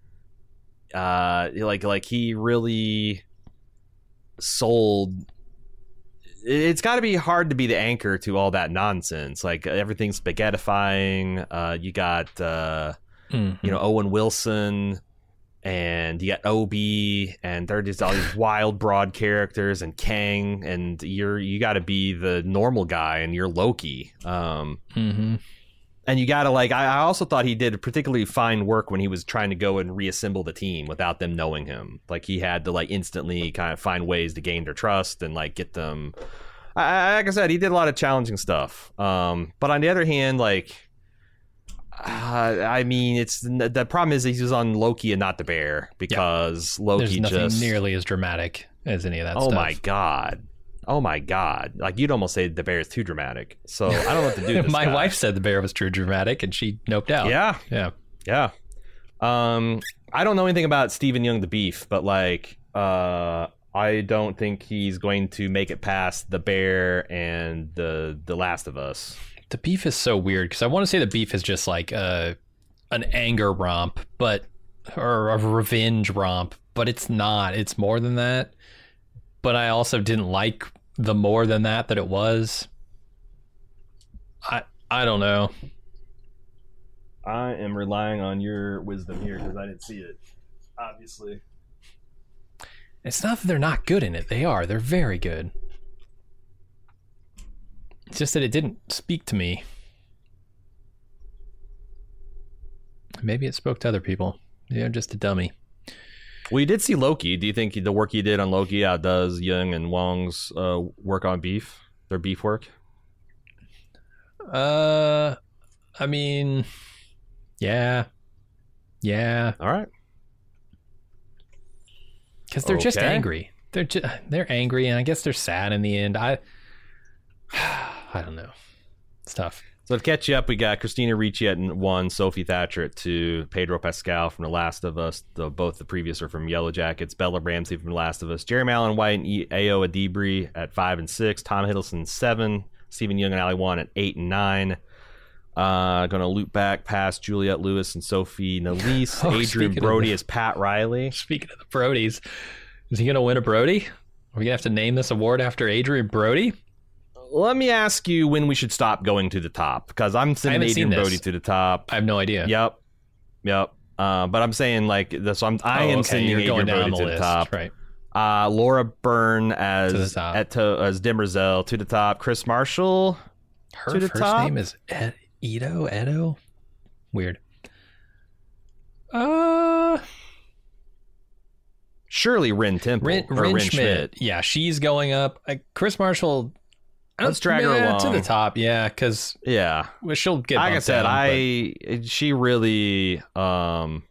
Like he really sold. It's got to be hard to be the anchor to all that nonsense. Like everything's spaghettifying. You got Owen Wilson, and you got Obi, and they're just all these wild, broad characters, and Kang, and you got to be the normal guy, and you're Loki. And you got to I also thought he did particularly fine work when he was trying to go and reassemble the team without them knowing him. Like he had to instantly kind of find ways to gain their trust and get them. Like I said, he did a lot of challenging stuff. But on the other hand, I mean, it's the problem is he was on Loki and not the Bear because Loki there's nothing nearly as dramatic as any of that stuff. Oh my God. You'd almost say the Bear is too dramatic. So I don't know what to do with this My guy. wife said the Bear was too dramatic and she noped out. Yeah. I don't know anything about Stephen Young the Beef, but I don't think he's going to make it past the Bear and the Last of Us. The Beef is so weird because I want to say the Beef is just an anger romp, or a revenge romp, but it's not. It's more than that. But I also didn't like the more than that it was. I don't know. I am relying on your wisdom here because I didn't see it, obviously. It's not that they're not good in it. They are. They're very good. It's just that it didn't speak to me. Maybe it spoke to other people. Yeah, I'm just a dummy. Well, you did see Loki. Do you think the work he did on Loki outdoes Young and Wong's work on Beef? Their Beef work? I mean, yeah. All right. Because they're just angry. They're angry, and I guess they're sad in the end. I don't know. It's tough. So to catch you up, we got Christina Ricci at 1, Sophie Thatcher at 2, Pedro Pascal from The Last of Us, both the previous are from Yellow Jackets, Bella Ramsey from The Last of Us, Jeremy Allen White and Ayo Adibri at 5 and 6, Tom Hiddleston 7, Stephen Young and Ali Wong at 8 and 9. Going to loop back past Juliette Lewis and Sophie Nalise. Adrian Brody as Pat Riley. Speaking of the Brodies, is he going to win a Brody? Are we going to have to name this award after Adrian Brody? Let me ask you when we should stop going to the top, because I'm sending Adrian Brody to the top. I have no idea. Yep. But I'm saying so I am sending Adrian Brody to the top. Right. Laura Byrne as Demerzel to the top. Chris Marshall to the top. Her first name is Edo? Weird. Surely Rin Temple. Rin Schmidt. Yeah, she's going up. Chris Marshall. Let's drag her along to the top, because she'll get. Like I said, she really. Oh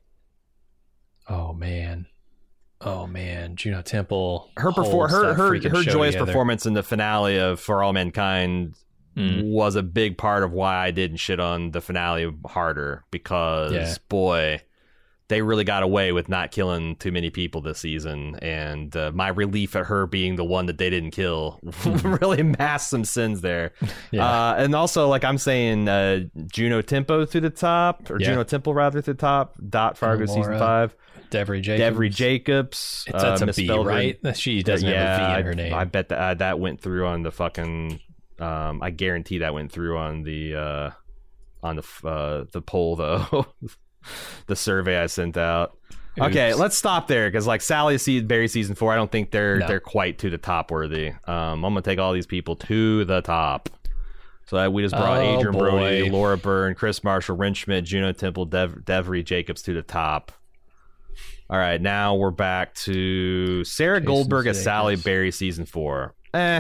man, Juno Temple. Her joyous performance in the finale of For All Mankind was a big part of why I didn't shit on the finale harder, because boy, they really got away with not killing too many people this season, and my relief at her being the one that they didn't kill really masked some sins there. And also, I'm saying Juno Temple to the top, or Juno Temple rather to the top. Dot Fargo season 5. Devery Jacobs. That's a B, right? She doesn't have a V in her name. I bet that went through on the fucking. I guarantee that went through on the poll though. The survey I sent out. Oops. Okay, let's stop there, because Sally Berry season 4, I don't think they're quite to the top worthy. I'm gonna take all these people to the top. So we just brought Adrian Brody, Laura Byrne, Chris Marshall, Rin Schmidt, Juno Temple, Devery Jacobs to the top. All right, now we're back to Sarah Goldberg as Sally Berry season 4.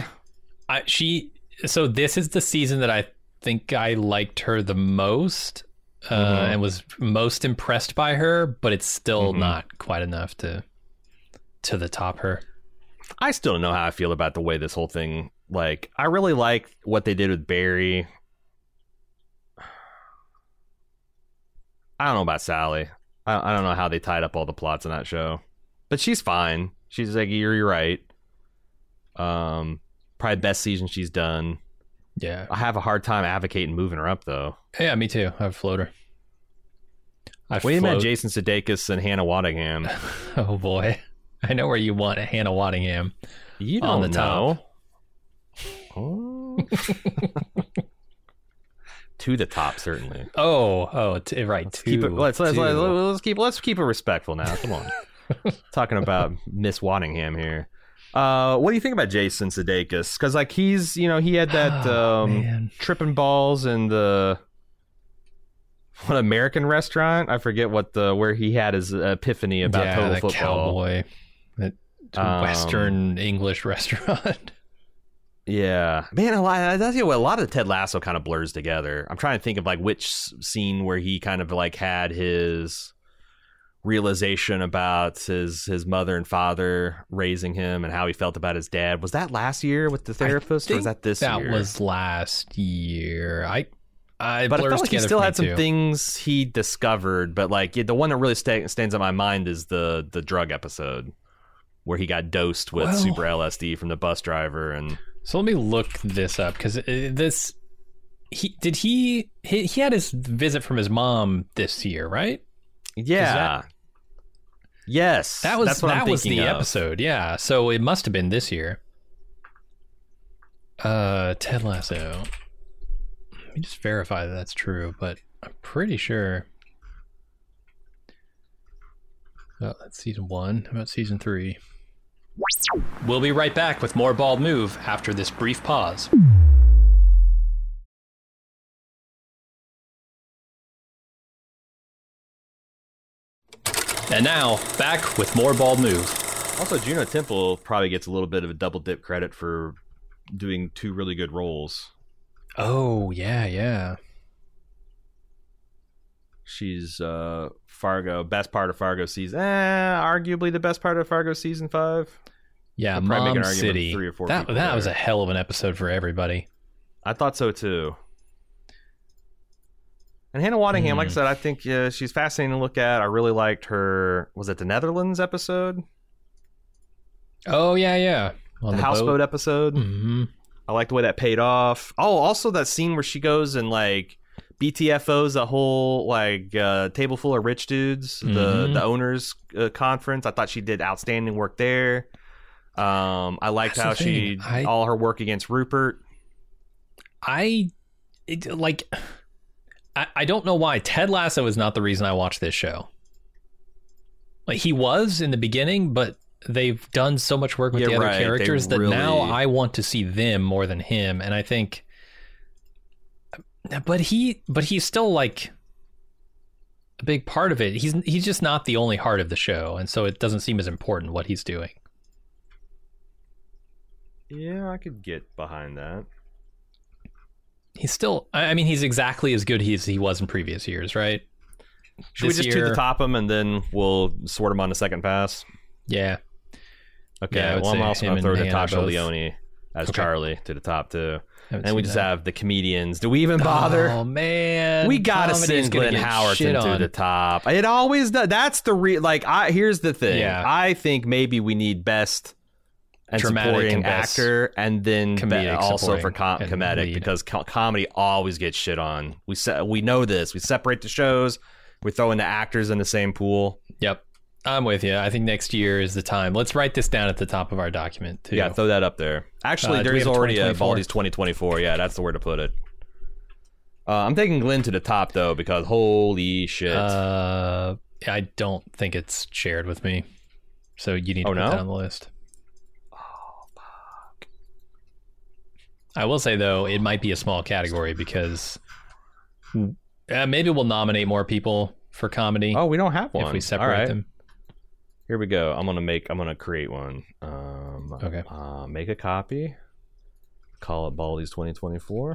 So this is the season that I think I liked her the most. And was most impressed by her, but it's still not quite enough to the top her. I still don't know how I feel about the way this whole thing Like, I really like what they did with Barry. I don't know about Sally. I don't know how they tied up all the plots in that show, but she's fine. She's like, you're right. Probably best season she's done. Yeah. I have a hard time advocating moving her up though. Yeah, me too. I have a floater. What do you mean, Jason Sudeikis and Hannah Waddingham? Oh boy, I know where you want Hannah Waddingham. You don't on the know. top. Oh. To the top, certainly. Right. Let's keep it respectful now. Come on, talking about Miss Waddingham here. What do you think about Jason Sudeikis? Because like he had that tripping balls in the American restaurant. I forget where he had his epiphany about total that football. Cowboy, that Western English restaurant. Yeah, man, a lot of Ted Lasso kind of blurs together. I'm trying to think of like which scene where he kind of like had his realization about his mother and father raising him and how he felt about his dad. Was that last year with the therapist, or was that this year? That was last year. But I felt like he still had some things he discovered. But like the one that really stands in my mind is the drug episode where he got dosed with super LSD from the bus driver. And so let me look this up, because he had his visit from his mom this year, right? Yeah. Yes. That was the episode. Yeah. So it must have been this year. Ted Lasso. Let me just verify that that's true, but I'm pretty sure. Oh, that's season 1. How about season 3? We'll be right back with more Bald Move after this brief pause. And now, back with more Bald Move. Also, Juno Temple probably gets a little bit of a double dip credit for doing 2 really good roles. Oh, yeah. She's Fargo, best part of Fargo season. Arguably the best part of Fargo season 5. Yeah, Mom City. 3 or 4 that was a hell of an episode for everybody. I thought so too. And Hannah Waddingham, like I said, I think she's fascinating to look at. I really liked her. Was it the Netherlands episode? Oh yeah. The houseboat episode. Mm-hmm. I like the way that paid off. Oh, also that scene where she goes and like BTFOs a whole like table full of rich dudes, the owners conference. I thought she did outstanding work there. I liked how all her work against Rupert. I don't know why Ted Lasso is not the reason I watch this show. Like, he was in the beginning, but they've done so much work with the other characters that now I want to see them more than him. And I think, but he's still like a big part of it. He's just not the only heart of the show, and so it doesn't seem as important what he's doing. Yeah, I could get behind that. He's still, I mean, he's exactly as good as he was in previous years, right? Should we just to the top him and then we'll sort him on the second pass? Yeah. Okay, yeah, well, I'm also going to throw Natasha Lyonne as Charlie to the top, too. And we just have the comedians. Do we even bother? Oh, man. We got to send Glenn Howerton to the top. It always does. That's the here's the thing. Yeah. I think maybe we need best and supporting actor, and then also for comedic, because comedy always gets shit on. We know this. We separate the shows. We throw in the actors in the same pool. Yep, I'm with you. I think next year is the time. Let's write this down at the top of our document too. Yeah, throw that up there. Actually, there's already a Baldy's 2024. Yeah, that's the word to put it. I'm taking Glenn to the top though, because holy shit. I don't think it's shared with me, so you need to put that on the list. I will say, though, it might be a small category because maybe we'll nominate more people for comedy. Oh, we don't have one. If we separate them. Here we go. I'm gonna create one. Okay. Make a copy. Call it Baldy's 2024.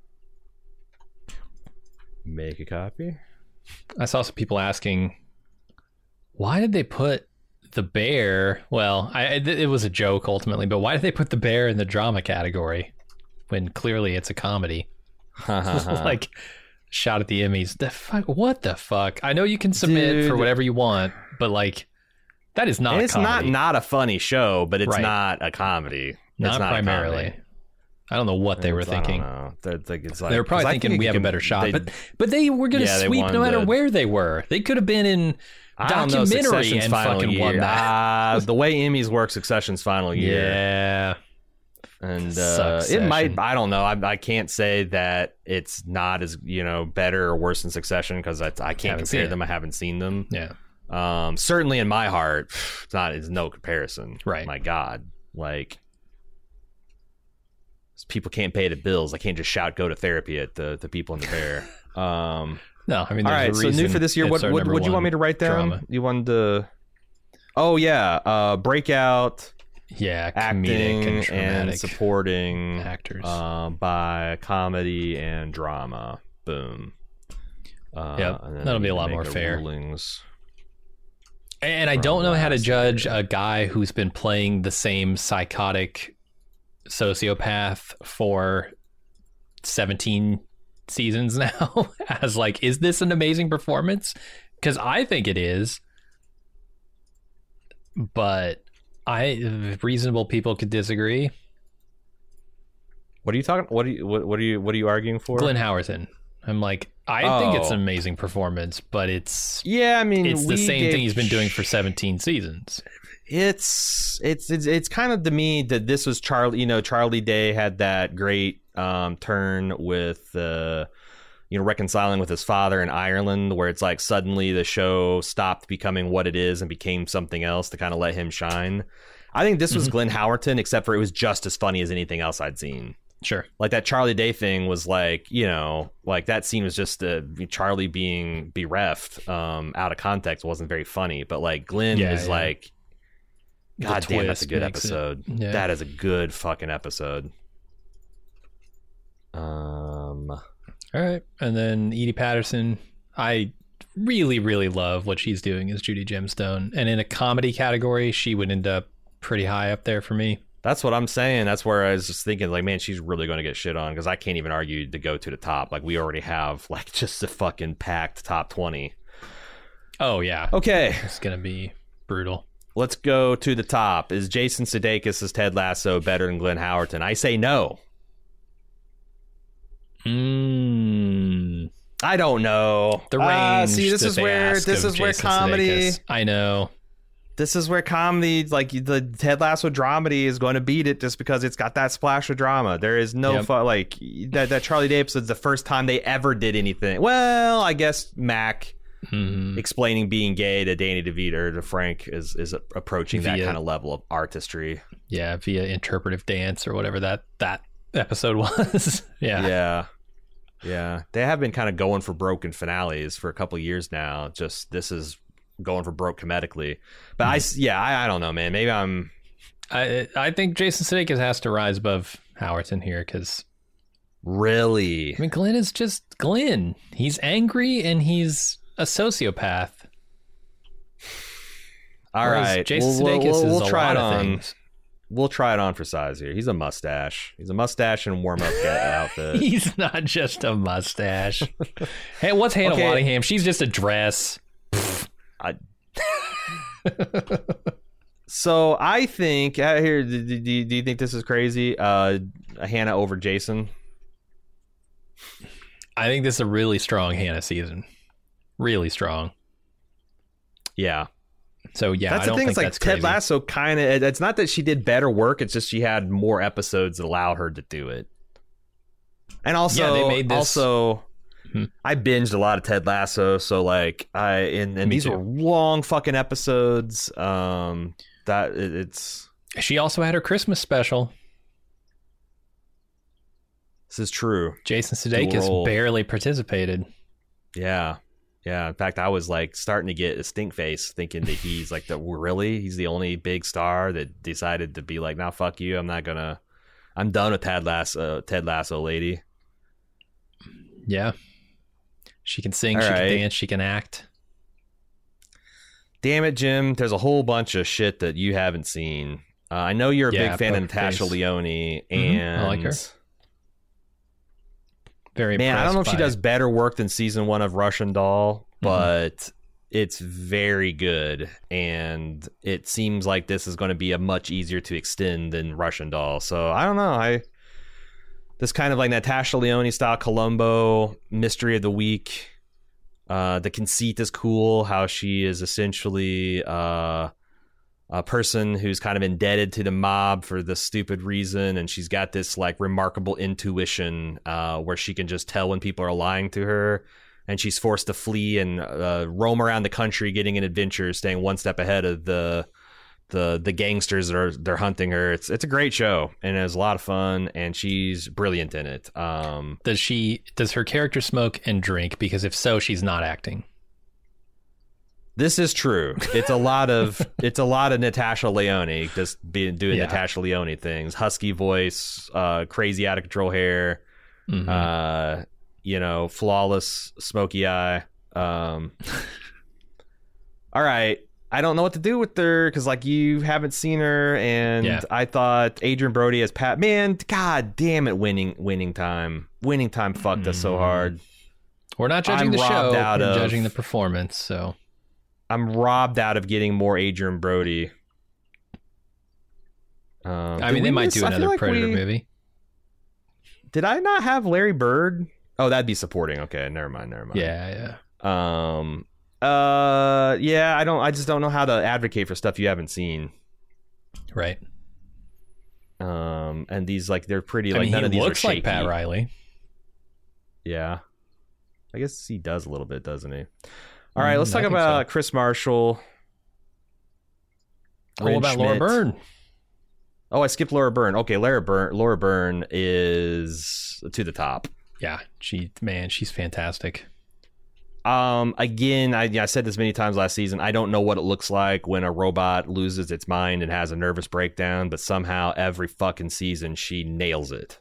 Make a copy. I saw some people asking, why did they put the bear, well, it was a joke ultimately, but why did they put the bear in the drama category when clearly it's a comedy? Like, shot at the Emmys. What the fuck? I know you can submit for whatever you want, but like, that is not and a it's comedy. not a funny show, but it's not a comedy. Not primarily. I don't know what they were thinking. They were probably thinking we have a better shot, but they were going to sweep no matter where they were. They could have been in documentary and fucking won that. The way Emmys work, Succession's final year. Yeah. And it might, I don't know. I can't say that it's not as, better or worse than Succession because I can't compare them. I haven't seen them. Yeah. Certainly in my heart, it's no comparison. Right. My God. Like, people can't pay the bills. I can't just shout "go to therapy" at the people in the bear. No, I mean, all right. So new for this year, what do you want me to write down? Drama. You wanted to? Oh yeah, breakout. Yeah, acting and supporting actors by comedy and drama. Boom. Yep, that'll be a lot more fair. Rulings. And I don't know how to judge a guy who's been playing the same psychotic sociopath for 17 seasons now as like, is this an amazing performance? Because I think it is, but reasonable people could disagree. What are you talking? What are you arguing for? Glenn Howerton. I'm like, I think it's an amazing performance, but it's it's the same thing he's been doing for 17 seasons. It's kind of, to me, that this was Charlie. Charlie Day had that great turn with reconciling with his father in Ireland, where it's like suddenly the show stopped becoming what it is and became something else to kind of let him shine. I think this was Glenn Howerton, except for it was just as funny as anything else I'd seen. Sure. Like that Charlie Day thing was like, like that scene was just Charlie being bereft out of context. Wasn't very funny, but like Glenn is like, God damn, that's a good episode. Yeah. That is a good fucking episode. All right. And then Edie Patterson, I really, really love what she's doing as Judy Gemstone. And in a comedy category, she would end up pretty high up there for me. That's what I'm saying. That's where I was just thinking, like, man, she's really going to get shit on because I can't even argue to go to the top. Like, we already have, like, just a fucking packed top 20. Oh, yeah. Okay. It's going to be brutal. Let's go to the top. Is Jason Sudeikis as Ted Lasso better than Glenn Howerton? I say no. I don't know. The range. See, this is where comedy. Sudeikis. I know. This is where comedy, like the Ted Lasso dramedy, is going to beat it just because it's got that splash of drama. There is no like that Charlie Day episode's the first time they ever did anything. Well, I guess Mac explaining being gay to Danny DeVito or to Frank is approaching that kind of level of artistry. Yeah, via interpretive dance or whatever that episode was. Yeah. They have been kind of going for broken finales for a couple of years now. Just this is going for broke comedically, but I don't know, man. Maybe I think Jason Sudeikis has to rise above Howerton here because really, I mean, Glenn is just Glenn. He's angry and he's a sociopath. All right, Jason Sudeikis is a lot of things. We'll try it on for size here. He's a mustache. He's a mustache and warm up outfit. He's not just a mustache. Hey, what's Hannah Waddingham? She's just a dress. So I think here. Do you think this is crazy? Hannah over Jason. I think this is a really strong Hannah season. Really strong. Yeah. So yeah, that's I don't the thing. think It's like that's crazy. Ted Lasso kind of. It's not that she did better work. It's just she had more episodes that allowed her to do it. And also, they made this. I binged a lot of Ted Lasso, so like these were long fucking episodes. She also had her Christmas special. This is true. Jason Sudeikis barely participated. Yeah. In fact, I was like starting to get a stink face thinking that he's like he's the only big star that decided to be like, nah, fuck you. I'm done with Ted Lasso lady. Yeah. She can sing, she can dance, she can act. damn it, Jim, there's a whole bunch of shit that you haven't seen. I know you're a big fan of Natasha Lyonne, and I like her. Very man, I don't know if she does better work than season 1 of Russian Doll, but it's very good, and it seems like this is going to be a much easier to extend than Russian Doll. So I don't know. This kind of like Natasha Lyonne style Columbo mystery of the week. The conceit is cool. How she is essentially a person who's kind of indebted to the mob for this stupid reason, and she's got this like remarkable intuition where she can just tell when people are lying to her, and she's forced to flee and roam around the country, getting in adventures, staying one step ahead of the gangsters that they're hunting her. It's a great show, and it's a lot of fun, and she's brilliant in it. Does her character smoke and drink? Because if so, she's not acting. This is true. It's a lot of Natasha Lyonne just doing Natasha Lyonne things. Husky voice, crazy out of control hair, flawless smoky eye. All right. I don't know what to do with her because like you haven't seen her, and I thought Adrian Brody as Pat. Man, god damn it, winning time fucked us so hard. We're not judging the show, we're judging the performance, so I'm robbed out of getting more Adrian Brody. I mean, they might do another Predator movie. Did I not have Larry Bird? Oh, that'd be supporting. Okay, never mind. Yeah. I just don't know how to advocate for stuff you haven't seen. Right. And these like they're pretty like none of these looks are shaky. Like Pat Riley. Yeah. I guess he does a little bit, doesn't he? All right, let's talk about Chris Marshall. What about Laura Byrne? Oh, I skipped Laura Byrne. Okay, Laura Byrne is to the top. Yeah, she's fantastic. Again, I said this many times last season. I don't know what it looks like when a robot loses its mind and has a nervous breakdown, but somehow every fucking season she nails it.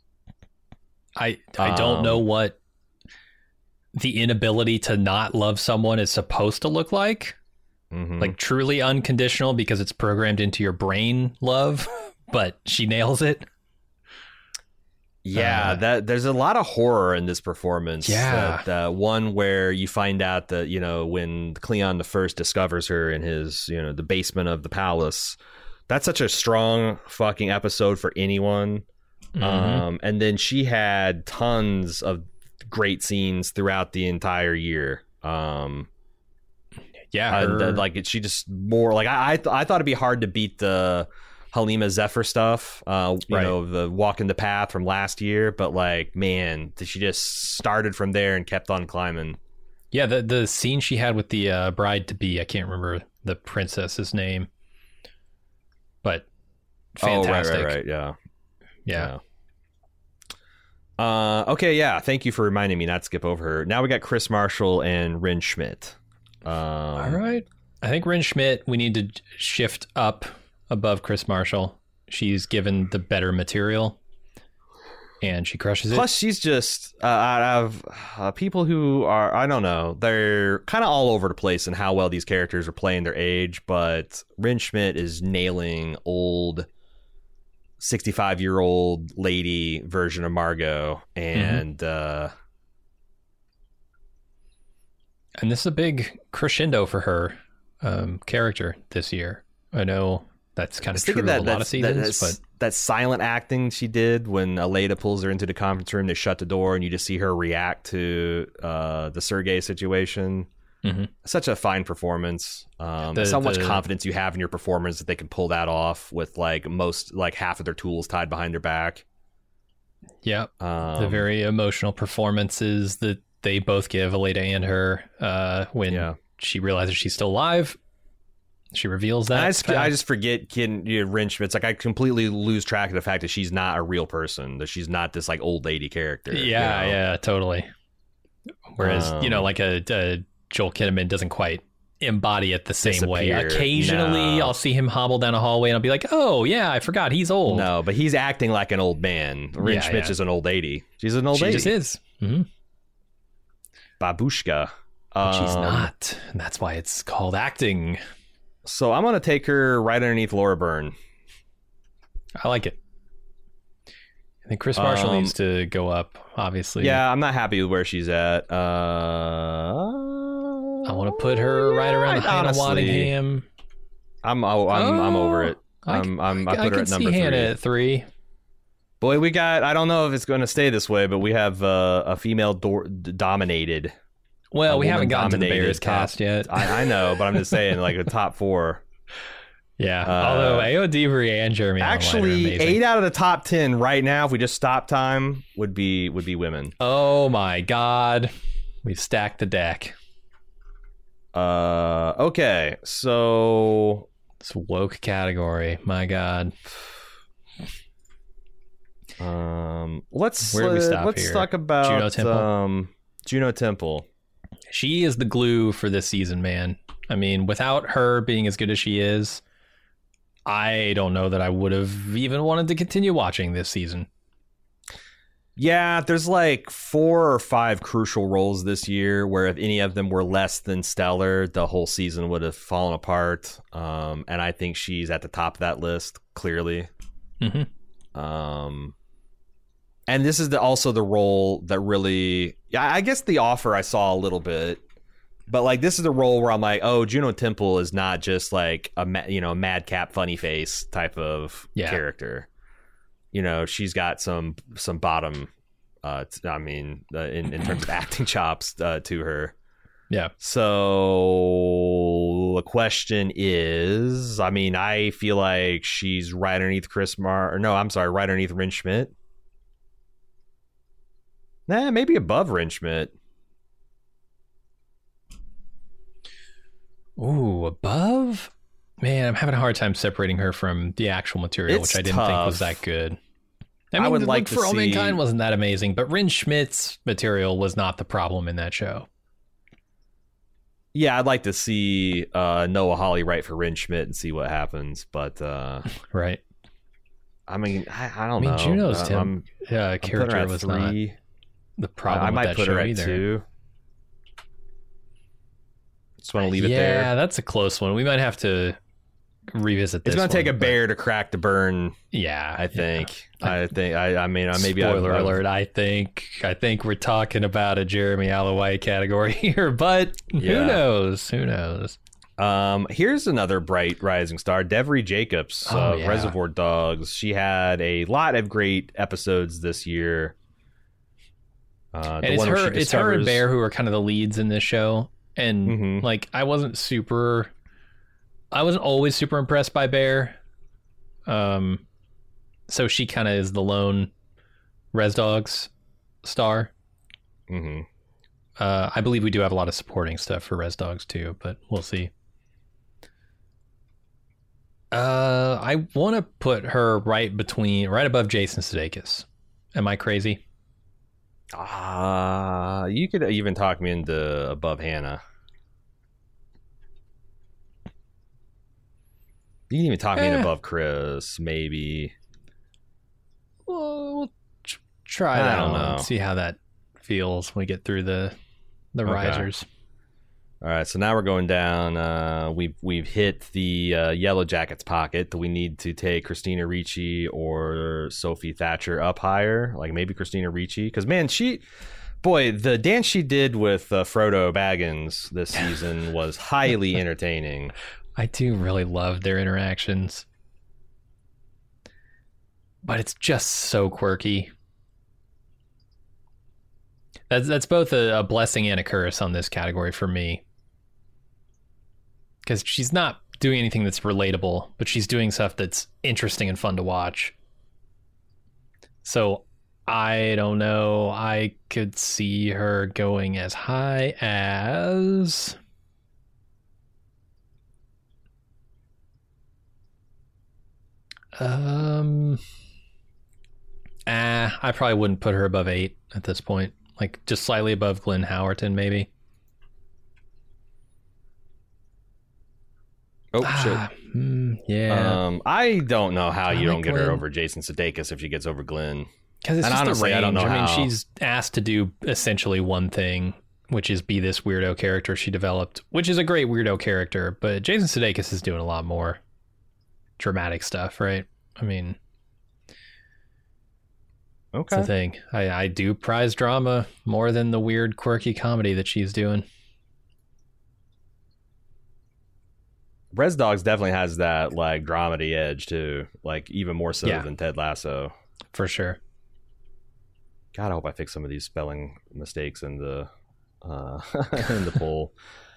I don't know what the inability to not love someone is supposed to look like. Like truly unconditional because it's programmed into your brain love, but she nails it. Yeah, there's a lot of horror in this performance. Yeah, that one where you find out that when Cleon the First discovers her in his the basement of the palace. That's such a strong fucking episode for anyone. And then she had tons of great scenes throughout the entire year. She just more like I thought it'd be hard to beat the Halima Zephyr stuff, the Walking the Path from last year, but like, man, she just started from there and kept on climbing. Yeah, the scene she had with the bride-to-be, I can't remember the princess's name, but fantastic. Oh, right, yeah. Okay, yeah, thank you for reminding me not to skip over her. Now we got Chris Marshall and Rin Schmidt. All right. I think Rin Schmidt, we need to shift up above Chris Marshall. She's given the better material, and she crushes it. Plus, she's just out of people who are, I don't know, they're kind of all over the place in how well these characters are playing their age, but Rin Schmidt is nailing old 65-year-old lady version of Margot, and this is a big crescendo for her character this year. I know that's kind of true of a lot of seasons, but that silent acting she did when Aleda pulls her into the conference room, they shut the door, and you just see her react to the Sergei situation. Such a fine performance. So much confidence you have in your performance that they can pull that off with like half of their tools tied behind their back. Yeah, the very emotional performances that they both give, Aleda and her, when she realizes she's still alive. She reveals that. I just forget Rin Schmidt's like I completely lose track of the fact that she's not a real person, that she's not this like old lady character. Yeah, totally. Whereas like a Joel Kinnaman doesn't quite embody it the same way. Occasionally, I'll see him hobble down a hallway and I'll be like, "Oh yeah, I forgot he's old." No, but he's acting like an old man. Rin Schmidt is an old lady. She's an old lady. She just is. Babushka. But she's not, and that's why it's called acting. So I'm going to take her right underneath Laura Byrne. I like it. I think Chris Marshall needs to go up, obviously. Yeah, I'm not happy with where she's at. I want to put her right around Hannah Waddingham. I'm over it. I put her at number 3. Hannah at 3. Boy, we got. I don't know if it's going to stay this way, but we have a female dominated. Well, we haven't gotten to the Bears cast yet. I know, but I'm just saying, like a top 4. Yeah, although Ayo Debris and Jeremy actually 8 out of the top 10 right now, if we just stop time, would be women. Oh my God, we've stacked the deck. Okay, so it's woke category. My God. Let's talk about Juno Temple. Juno Temple. She is the glue for this season, man. I mean, without her being as good as she is, I don't know that I would have even wanted to continue watching this season. Yeah, there's like 4 or 5 crucial roles this year where if any of them were less than stellar, the whole season would have fallen apart. And I think she's at the top of that list, clearly. Mm-hmm. And this is also the role that really, I guess The Offer I saw a little bit. But like this is the role where I'm like, oh, Juno Temple is not just like a madcap funny face type of character. She's got some bottom. In terms of acting chops to her. Yeah. So the question is, I feel like she's right underneath right underneath Rin Schmidt. Nah, maybe above Rin Schmidt. Ooh, above? Man, I'm having a hard time separating her from the actual material, which I didn't think was that good. I would like to see... For All Mankind wasn't that amazing, but Rin Schmidt's material was not the problem in that show. Yeah, I'd like to see Noah Hawley write for Rin Schmidt and see what happens, but... right. I don't know. Juno's character was 3. Not the problem I might with that put show her at either. 2. Just want to leave it there. Yeah, that's a close one. We might have to revisit this. It's going to take a bear to crack the Byrne. Yeah, I think. Maybe. Spoiler alert. I think we're talking about a Jeremy Alloway category here, but who knows? Who knows? Here's another bright rising star, Devery Jacobs of Reservoir Dogs. She had a lot of great episodes this year. And it's her and Bear who are kind of the leads in this show. And I wasn't always super impressed by Bear. So she kind of is the lone Res Dogs star. Mm-hmm. I believe we do have a lot of supporting stuff for Res Dogs too, but we'll see. I want to put her right above Jason Sudeikis. Am I crazy? You could even talk me into above Hannah. You can even talk me in above Chris, maybe. Well, we'll try that. I don't know. See how that feels when we get through the risers. All right, so now we're going down. We've hit the Yellow Jackets pocket. Do we need to take Christina Ricci or Sophie Thatcher up higher? Like maybe Christina Ricci? Because, man, the dance she did with Frodo Baggins this season was highly entertaining. I do really love their interactions. But it's just so quirky. That's both a blessing and a curse on this category for me. Because she's not doing anything that's relatable, but she's doing stuff that's interesting and fun to watch. So I don't know. I could see her going as high as... I probably wouldn't put her above 8 at this point. Like just slightly above Glenn Howerton, maybe. Oh shit! Yeah. I don't know how you don't get her over Jason Sudeikis if she gets over Glenn. Because it's just honestly, the range. I don't know how. She's asked to do essentially one thing, which is be this weirdo character she developed, which is a great weirdo character. But Jason Sudeikis is doing a lot more dramatic stuff, right? I mean, okay. That's the thing. I do prize drama more than the weird, quirky comedy that she's doing. Res Dogs definitely has that like dramedy edge too, like even more so than Ted Lasso. For sure. God, I hope I fix some of these spelling mistakes in the in the poll.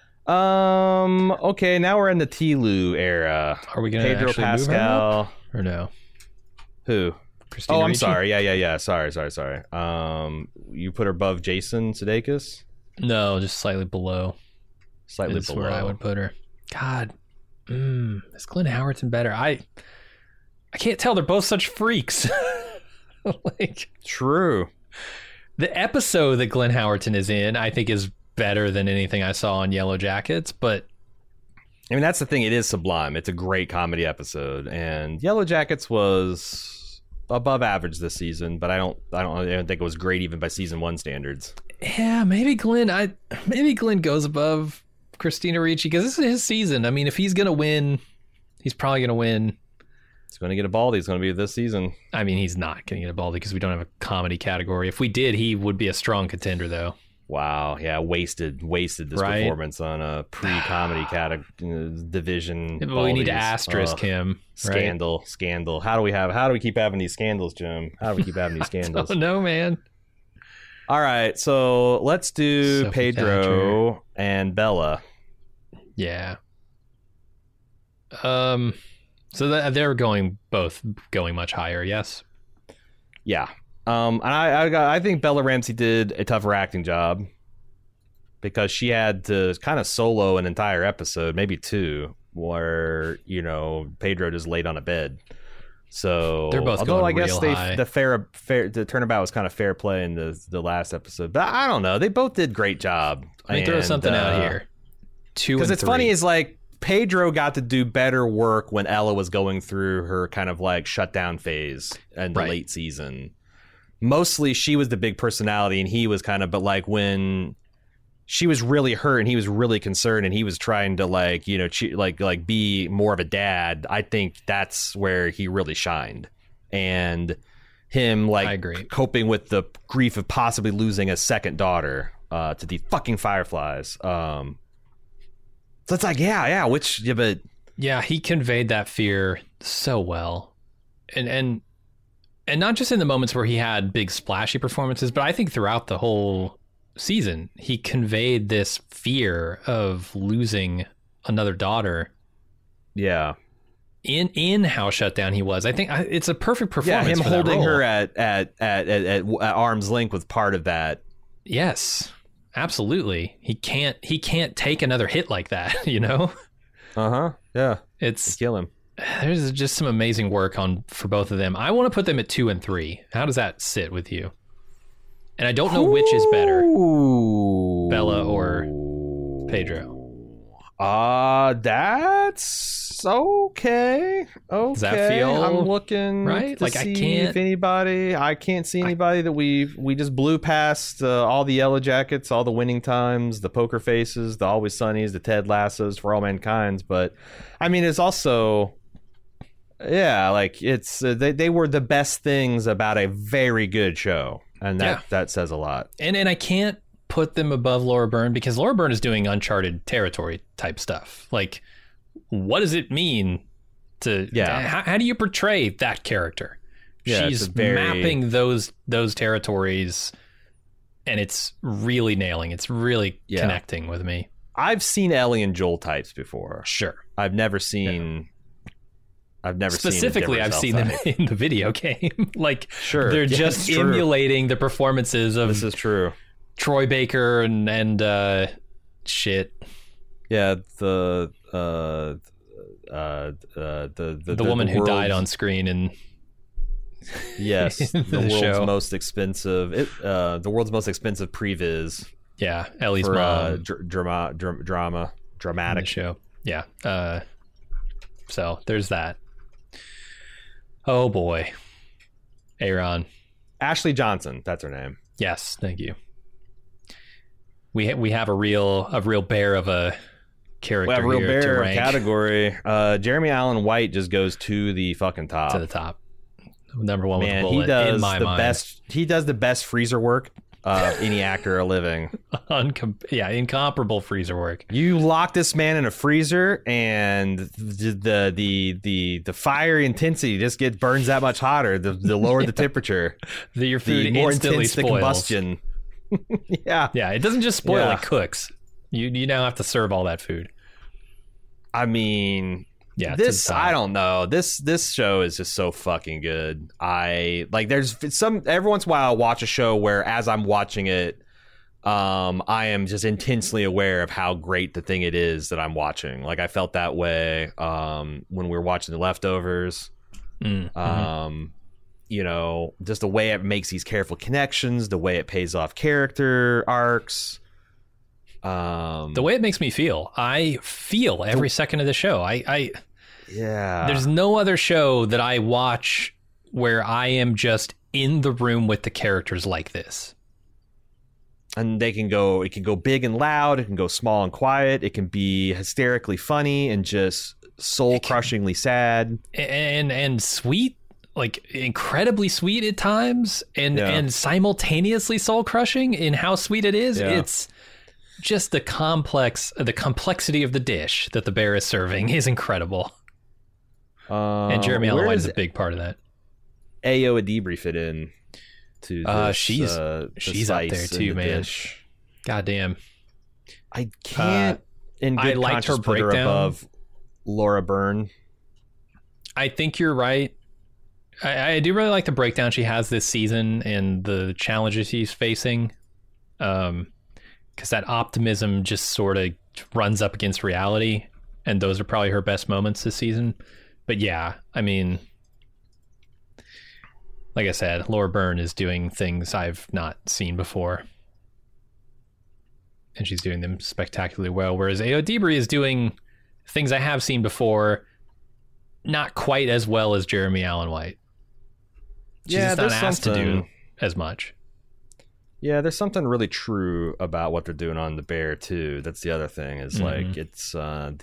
Okay, now we're in the T-Lou era. Are we gonna Pedro actually Pascal move her up, or no? Who? Christina I'm Ricci? sorry. Yeah. Sorry. You put her above Jason Sudeikis? No, just slightly below. Slightly is below. where I would put her. God, is Glenn Howerton better? I can't tell. They're both such freaks. Like, true. The episode that Glenn Howerton is in, I think, is better than anything I saw on Yellow Jackets. But I mean, that's the thing. It is sublime. It's a great comedy episode, and Yellow Jackets was above average this season. But I don't think it was great even by season 1 standards. Yeah, maybe Glenn goes above Christina Ricci because this is his season. I mean, if he's gonna win, he's probably gonna win. He's going to get a Baldy. It's going to be this season. I mean, he's not going to get a Baldy because we don't have a comedy category. If we did, he would be a strong contender, though. Wow. Yeah. Wasted this performance on a pre-comedy division. Yeah, but we need to asterisk him. Scandal. How do we keep having these scandals, Jim? How do we keep having these scandals? I don't know, man. All right. So let's do Sophie Pedro Thatcher. and Bella. Yeah. So they're both going much higher, yes? Yeah. And I think Bella Ramsey did a tougher acting job because she had to kind of solo an entire episode, maybe 2, where, Pedro just laid on a bed. So they're both although going I guess real high. the turnabout was kind of fair play in the last episode. But I don't know. They both did great job. Let me throw something out here. 2 and 3. Because it's funny is like Pedro got to do better work when Ella was going through her kind of like shutdown phase in the late season. Mostly she was the big personality and he was kind of, but like when she was really hurt and he was really concerned and he was trying to like, like be more of a dad, I think that's where he really shined. And him like I agree. coping with the grief of possibly losing a second daughter to the fucking Fireflies. So it's like, but yeah, he conveyed that fear so well, and not just in the moments where he had big splashy performances, but I think throughout the whole season, he conveyed this fear of losing another daughter. Yeah, in how shut down he was. I think it's a perfect performance. Yeah, him for that holding role. her at arm's length was part of that. Yes. Absolutely. He can't take another hit like that, Yeah. It's kill him. There's just some amazing work for both of them. I want to put them at 2 and 3. How does that sit with you? And I don't know which is better, Bella or Pedro. That's okay. Does that feel I'm looking right? to Like see if anybody. I can't see anybody that we just blew past all the Yellow Jackets, all the Winning Times, the Poker Faces, the Always Sunnies, the Ted Lassos, For All Mankind. But I mean, it's also, like it's they were the best things about a very good show, and that says a lot. And I can't put them above Laura Byrne because Laura Byrne is doing uncharted territory type stuff. Like, what does it mean to how do you portray that character? She's mapping those territories, and it's really nailing. It's really connecting with me. I've seen Ellie and Joel types before. Sure. I've never seen specifically I've seen them in the video game. Like, sure, they're just emulating the performances of this is true. Troy Baker and shit. Yeah, the woman who died on screen and yes, the world's show. most expensive. The world's most expensive previs. Yeah, Ellie's for, mom. Dramatic show. Yeah. So there's that. Oh boy, Aaron. Ashley Johnson. That's her name. Yes, thank you. we have a real bear of a character. We have a real here bear to rank. category. Jeremy Allen White just goes to the fucking top. To the top. Number one Man, with a bullet he does in my the mind. best. He does the best freezer work any actor living. Incomparable freezer work. You lock this man in a freezer, and the fiery intensity just burns that much hotter. The lower the temperature, Your food the more instantly intense the spoils. combustion. Yeah, It doesn't just spoil; it cooks. You now have to serve all that food. I mean, this I don't know. This show is just so fucking good. There's some every once in a while I'll watch a show where as I'm watching it, I am just intensely aware of how great the thing it is that I'm watching. Like I felt that way when we were watching The Leftovers. You know, just the way it makes these careful connections, the way it pays off character arcs. The way it makes me feel. I feel every second of the show. There's no other show that I watch where I am just in the room with the characters like this. And it can go big and loud, it can go small and quiet, it can be hysterically funny and just soul-crushingly sad. And sweet, like incredibly sweet at times, and simultaneously soul-crushing in how sweet it is. Yeah. It's just the complexity of the dish that the bear is serving is incredible. And Jeremy Allen White is a big part of that. Ayo Edebiri fit in to this, she's up there too, man. Dish. Goddamn. I can't in good I liked her conscience put her breakdown above Laura Byrne. I think you're right. I do really like the breakdown she has this season and the challenges she's facing. Because that optimism just sort of runs up against reality, and those are probably her best moments this season. But yeah, I mean, like I said, Laura Byrne is doing things I've not seen before, and she's doing them spectacularly well, whereas Ayo Edebiri is doing things I have seen before, not quite as well as Jeremy Allen White. She's just not asked to do as much. Yeah, there's something really true about what they're doing on The Bear too. That's the other thing. Is like it's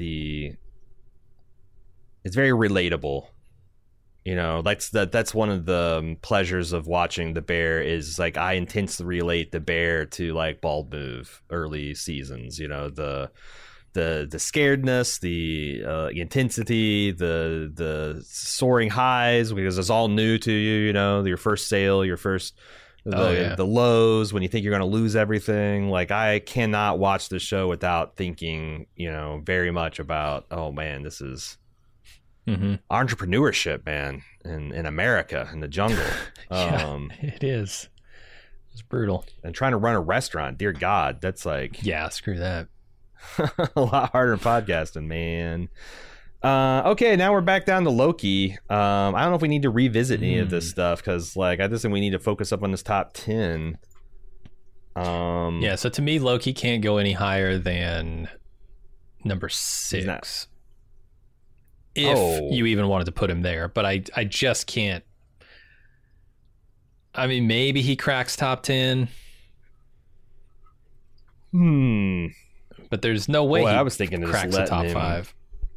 very relatable. You know, that's one of the pleasures of watching The Bear is like I intensely relate The Bear to like Bald Move early seasons. You know, the scaredness, the intensity, the soaring highs because it's all new to you. You know, your first sale, your first. The lows when you think you're going to lose everything. Like I cannot watch this show without thinking, you know, very much about, oh man, this is entrepreneurship, man, in America, in the jungle. It is. It's brutal. And trying to run a restaurant, dear God, that's like screw that. a lot harder than podcasting, man. Okay, now we're back down to Loki. I don't know if we need to revisit any of this stuff because, like, I just think we need to focus up on this top 10. So to me, Loki can't go any higher than number 6. If you even wanted to put him there, but I just can't. I mean, maybe he cracks top 10. But there's no way I was thinking cracks the top 5.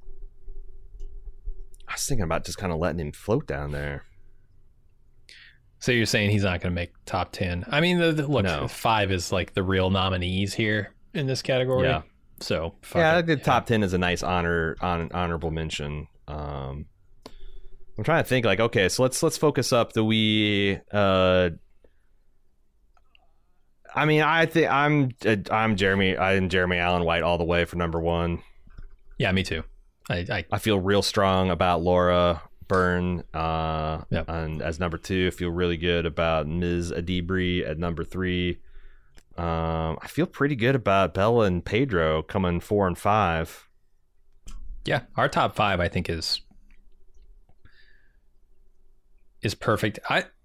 I was thinking about just kind of letting him float down there. So you're saying he's not going to make top 10? I mean, look, 5 is like the real nominees here in this category. Yeah. So I think the top 10 is a nice honorable mention. I'm trying to think like, okay, so let's focus up. Do we? I mean, I think I'm Jeremy Allen White all the way for number 1. Yeah, me too. I feel real strong about Laura Byrne and as number 2. I feel really good about Ms. Edebiri at number 3. I feel pretty good about Bella and Pedro coming 4 and 5. Yeah, our top 5 I think is perfect.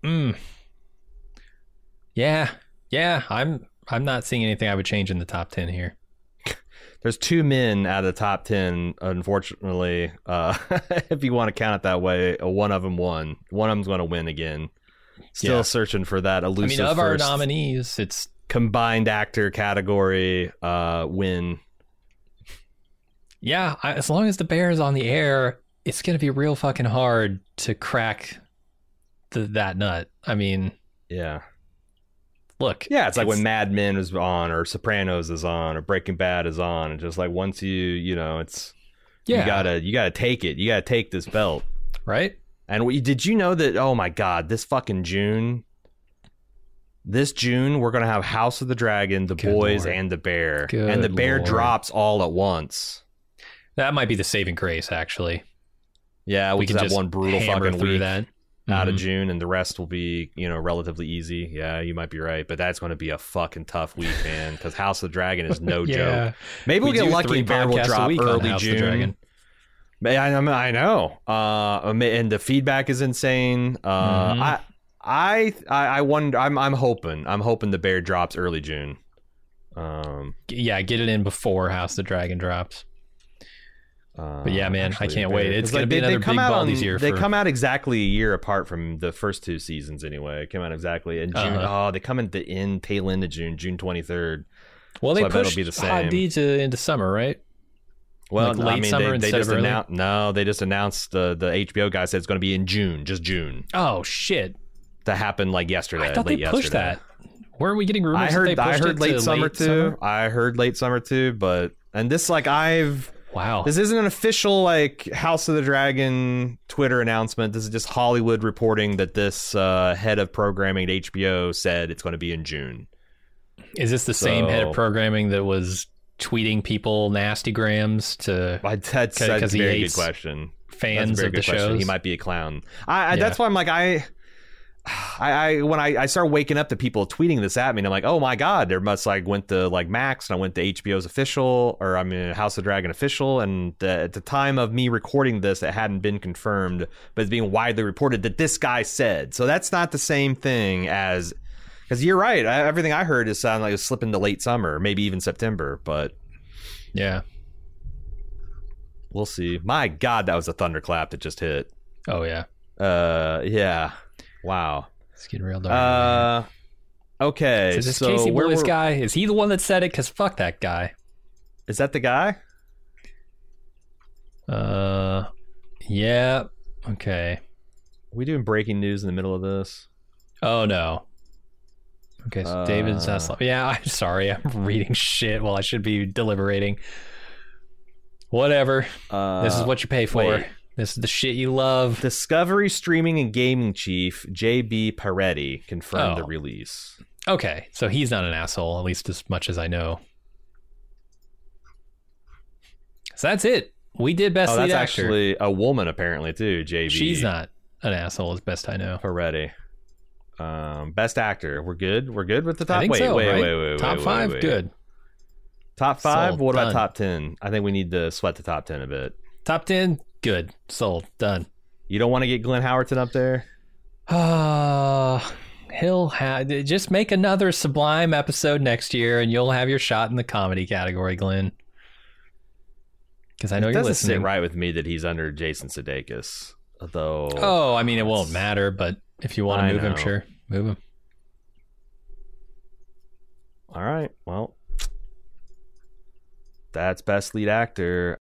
I'm not seeing anything I would change in the top 10 here. There's 2 men out of the top 10, unfortunately. If you want to count it that way, one of them won. One of them's going to win again. Still searching for that elusive. I mean, of our nominees, it's combined actor category win. Yeah, as long as the bear is on the air, it's going to be real fucking hard to crack that nut. I mean, yeah. Look, yeah, it's like when Mad Men is on, or Sopranos is on, or Breaking Bad is on, and just like once it's you gotta take it. You gotta take this belt, right? And did you know that? Oh my God, this June we're gonna have House of the Dragon, The Boys, and The Bear, and The Bear drops all at once. That might be the saving grace, actually. Yeah, we can have one brutal fucking week that. Out of June, and the rest will be, relatively easy. Yeah, you might be right, but that's going to be a fucking tough week, man, because House of the Dragon is no joke. Maybe we'll get lucky and Bear will drop early June. I know. And the feedback is insane. I wonder. I'm hoping the Bear drops early June. Get it in before House of the Dragon drops. But yeah, man, I can't wait. It's going to be another big Baldy's year. They come out exactly a year apart from the first two seasons anyway. It came out exactly in June. They come in the tail end of June 23rd. Well, they pushed Hot D into summer, right? Well, like late summer they just announced. No, they just announced the HBO guy said it's going to be in June, just June. Oh shit! That happened like yesterday. I thought they pushed that. Weren't we getting rumors? I heard late summer too. I heard late summer too, and this Wow. This isn't an official House of the Dragon Twitter announcement. This is just Hollywood reporting that this head of programming at HBO said it's going to be in June. Is this the same head of programming that was tweeting people nasty grams to? That's a very good question. Fans of the shows. He might be a clown. That's why I'm like when I started waking up to people tweeting this at me, and I'm like, oh my God, there must went to Max, and I went to HBO's official, or House of Dragon official, and at the time of me recording this, it hadn't been confirmed, but it's being widely reported that this guy said. So that's not the same thing as, because you're right, everything I heard is sounding like it was slipping to late summer, maybe even September, but yeah, we'll see. My God, that was a thunderclap that just hit. Oh yeah. Yeah. Wow. It's getting real dark. Okay. So is this Casey Lewis guy? Is he the one that said it? Because fuck that guy. Is that the guy? Yeah. Okay. Are we doing breaking news in the middle of this? Oh, no. Okay, so David Zaslav. Yeah, I'm sorry. I'm reading shit while I should be deliberating. Whatever. This is what you pay for. Wait. This is the shit you love. Discovery Streaming and Gaming Chief J.B. Peretti confirmed the release. Okay, so he's not an asshole, at least as much as I know. So that's it. We did best lead actor. That's actually a woman, apparently, too, J.B. She's not an asshole, as best I know. Peretti. Best actor. We're good? We're good with the top? I think wait. Top 5? Good. Top 5? Sold. What about top 10? I think we need to sweat the top 10 a bit. Top 10? Good. Sold. Done. You don't want to get Glenn Howerton up there? He'll just make another Sublime episode next year, and you'll have your shot in the comedy category, Glenn. Because I know you're listening. It doesn't sit right with me that he's under Jason Sudeikis, though. Oh, I mean, it won't matter, but if you want to move him, sure, move him. All right. Well, that's best lead actor.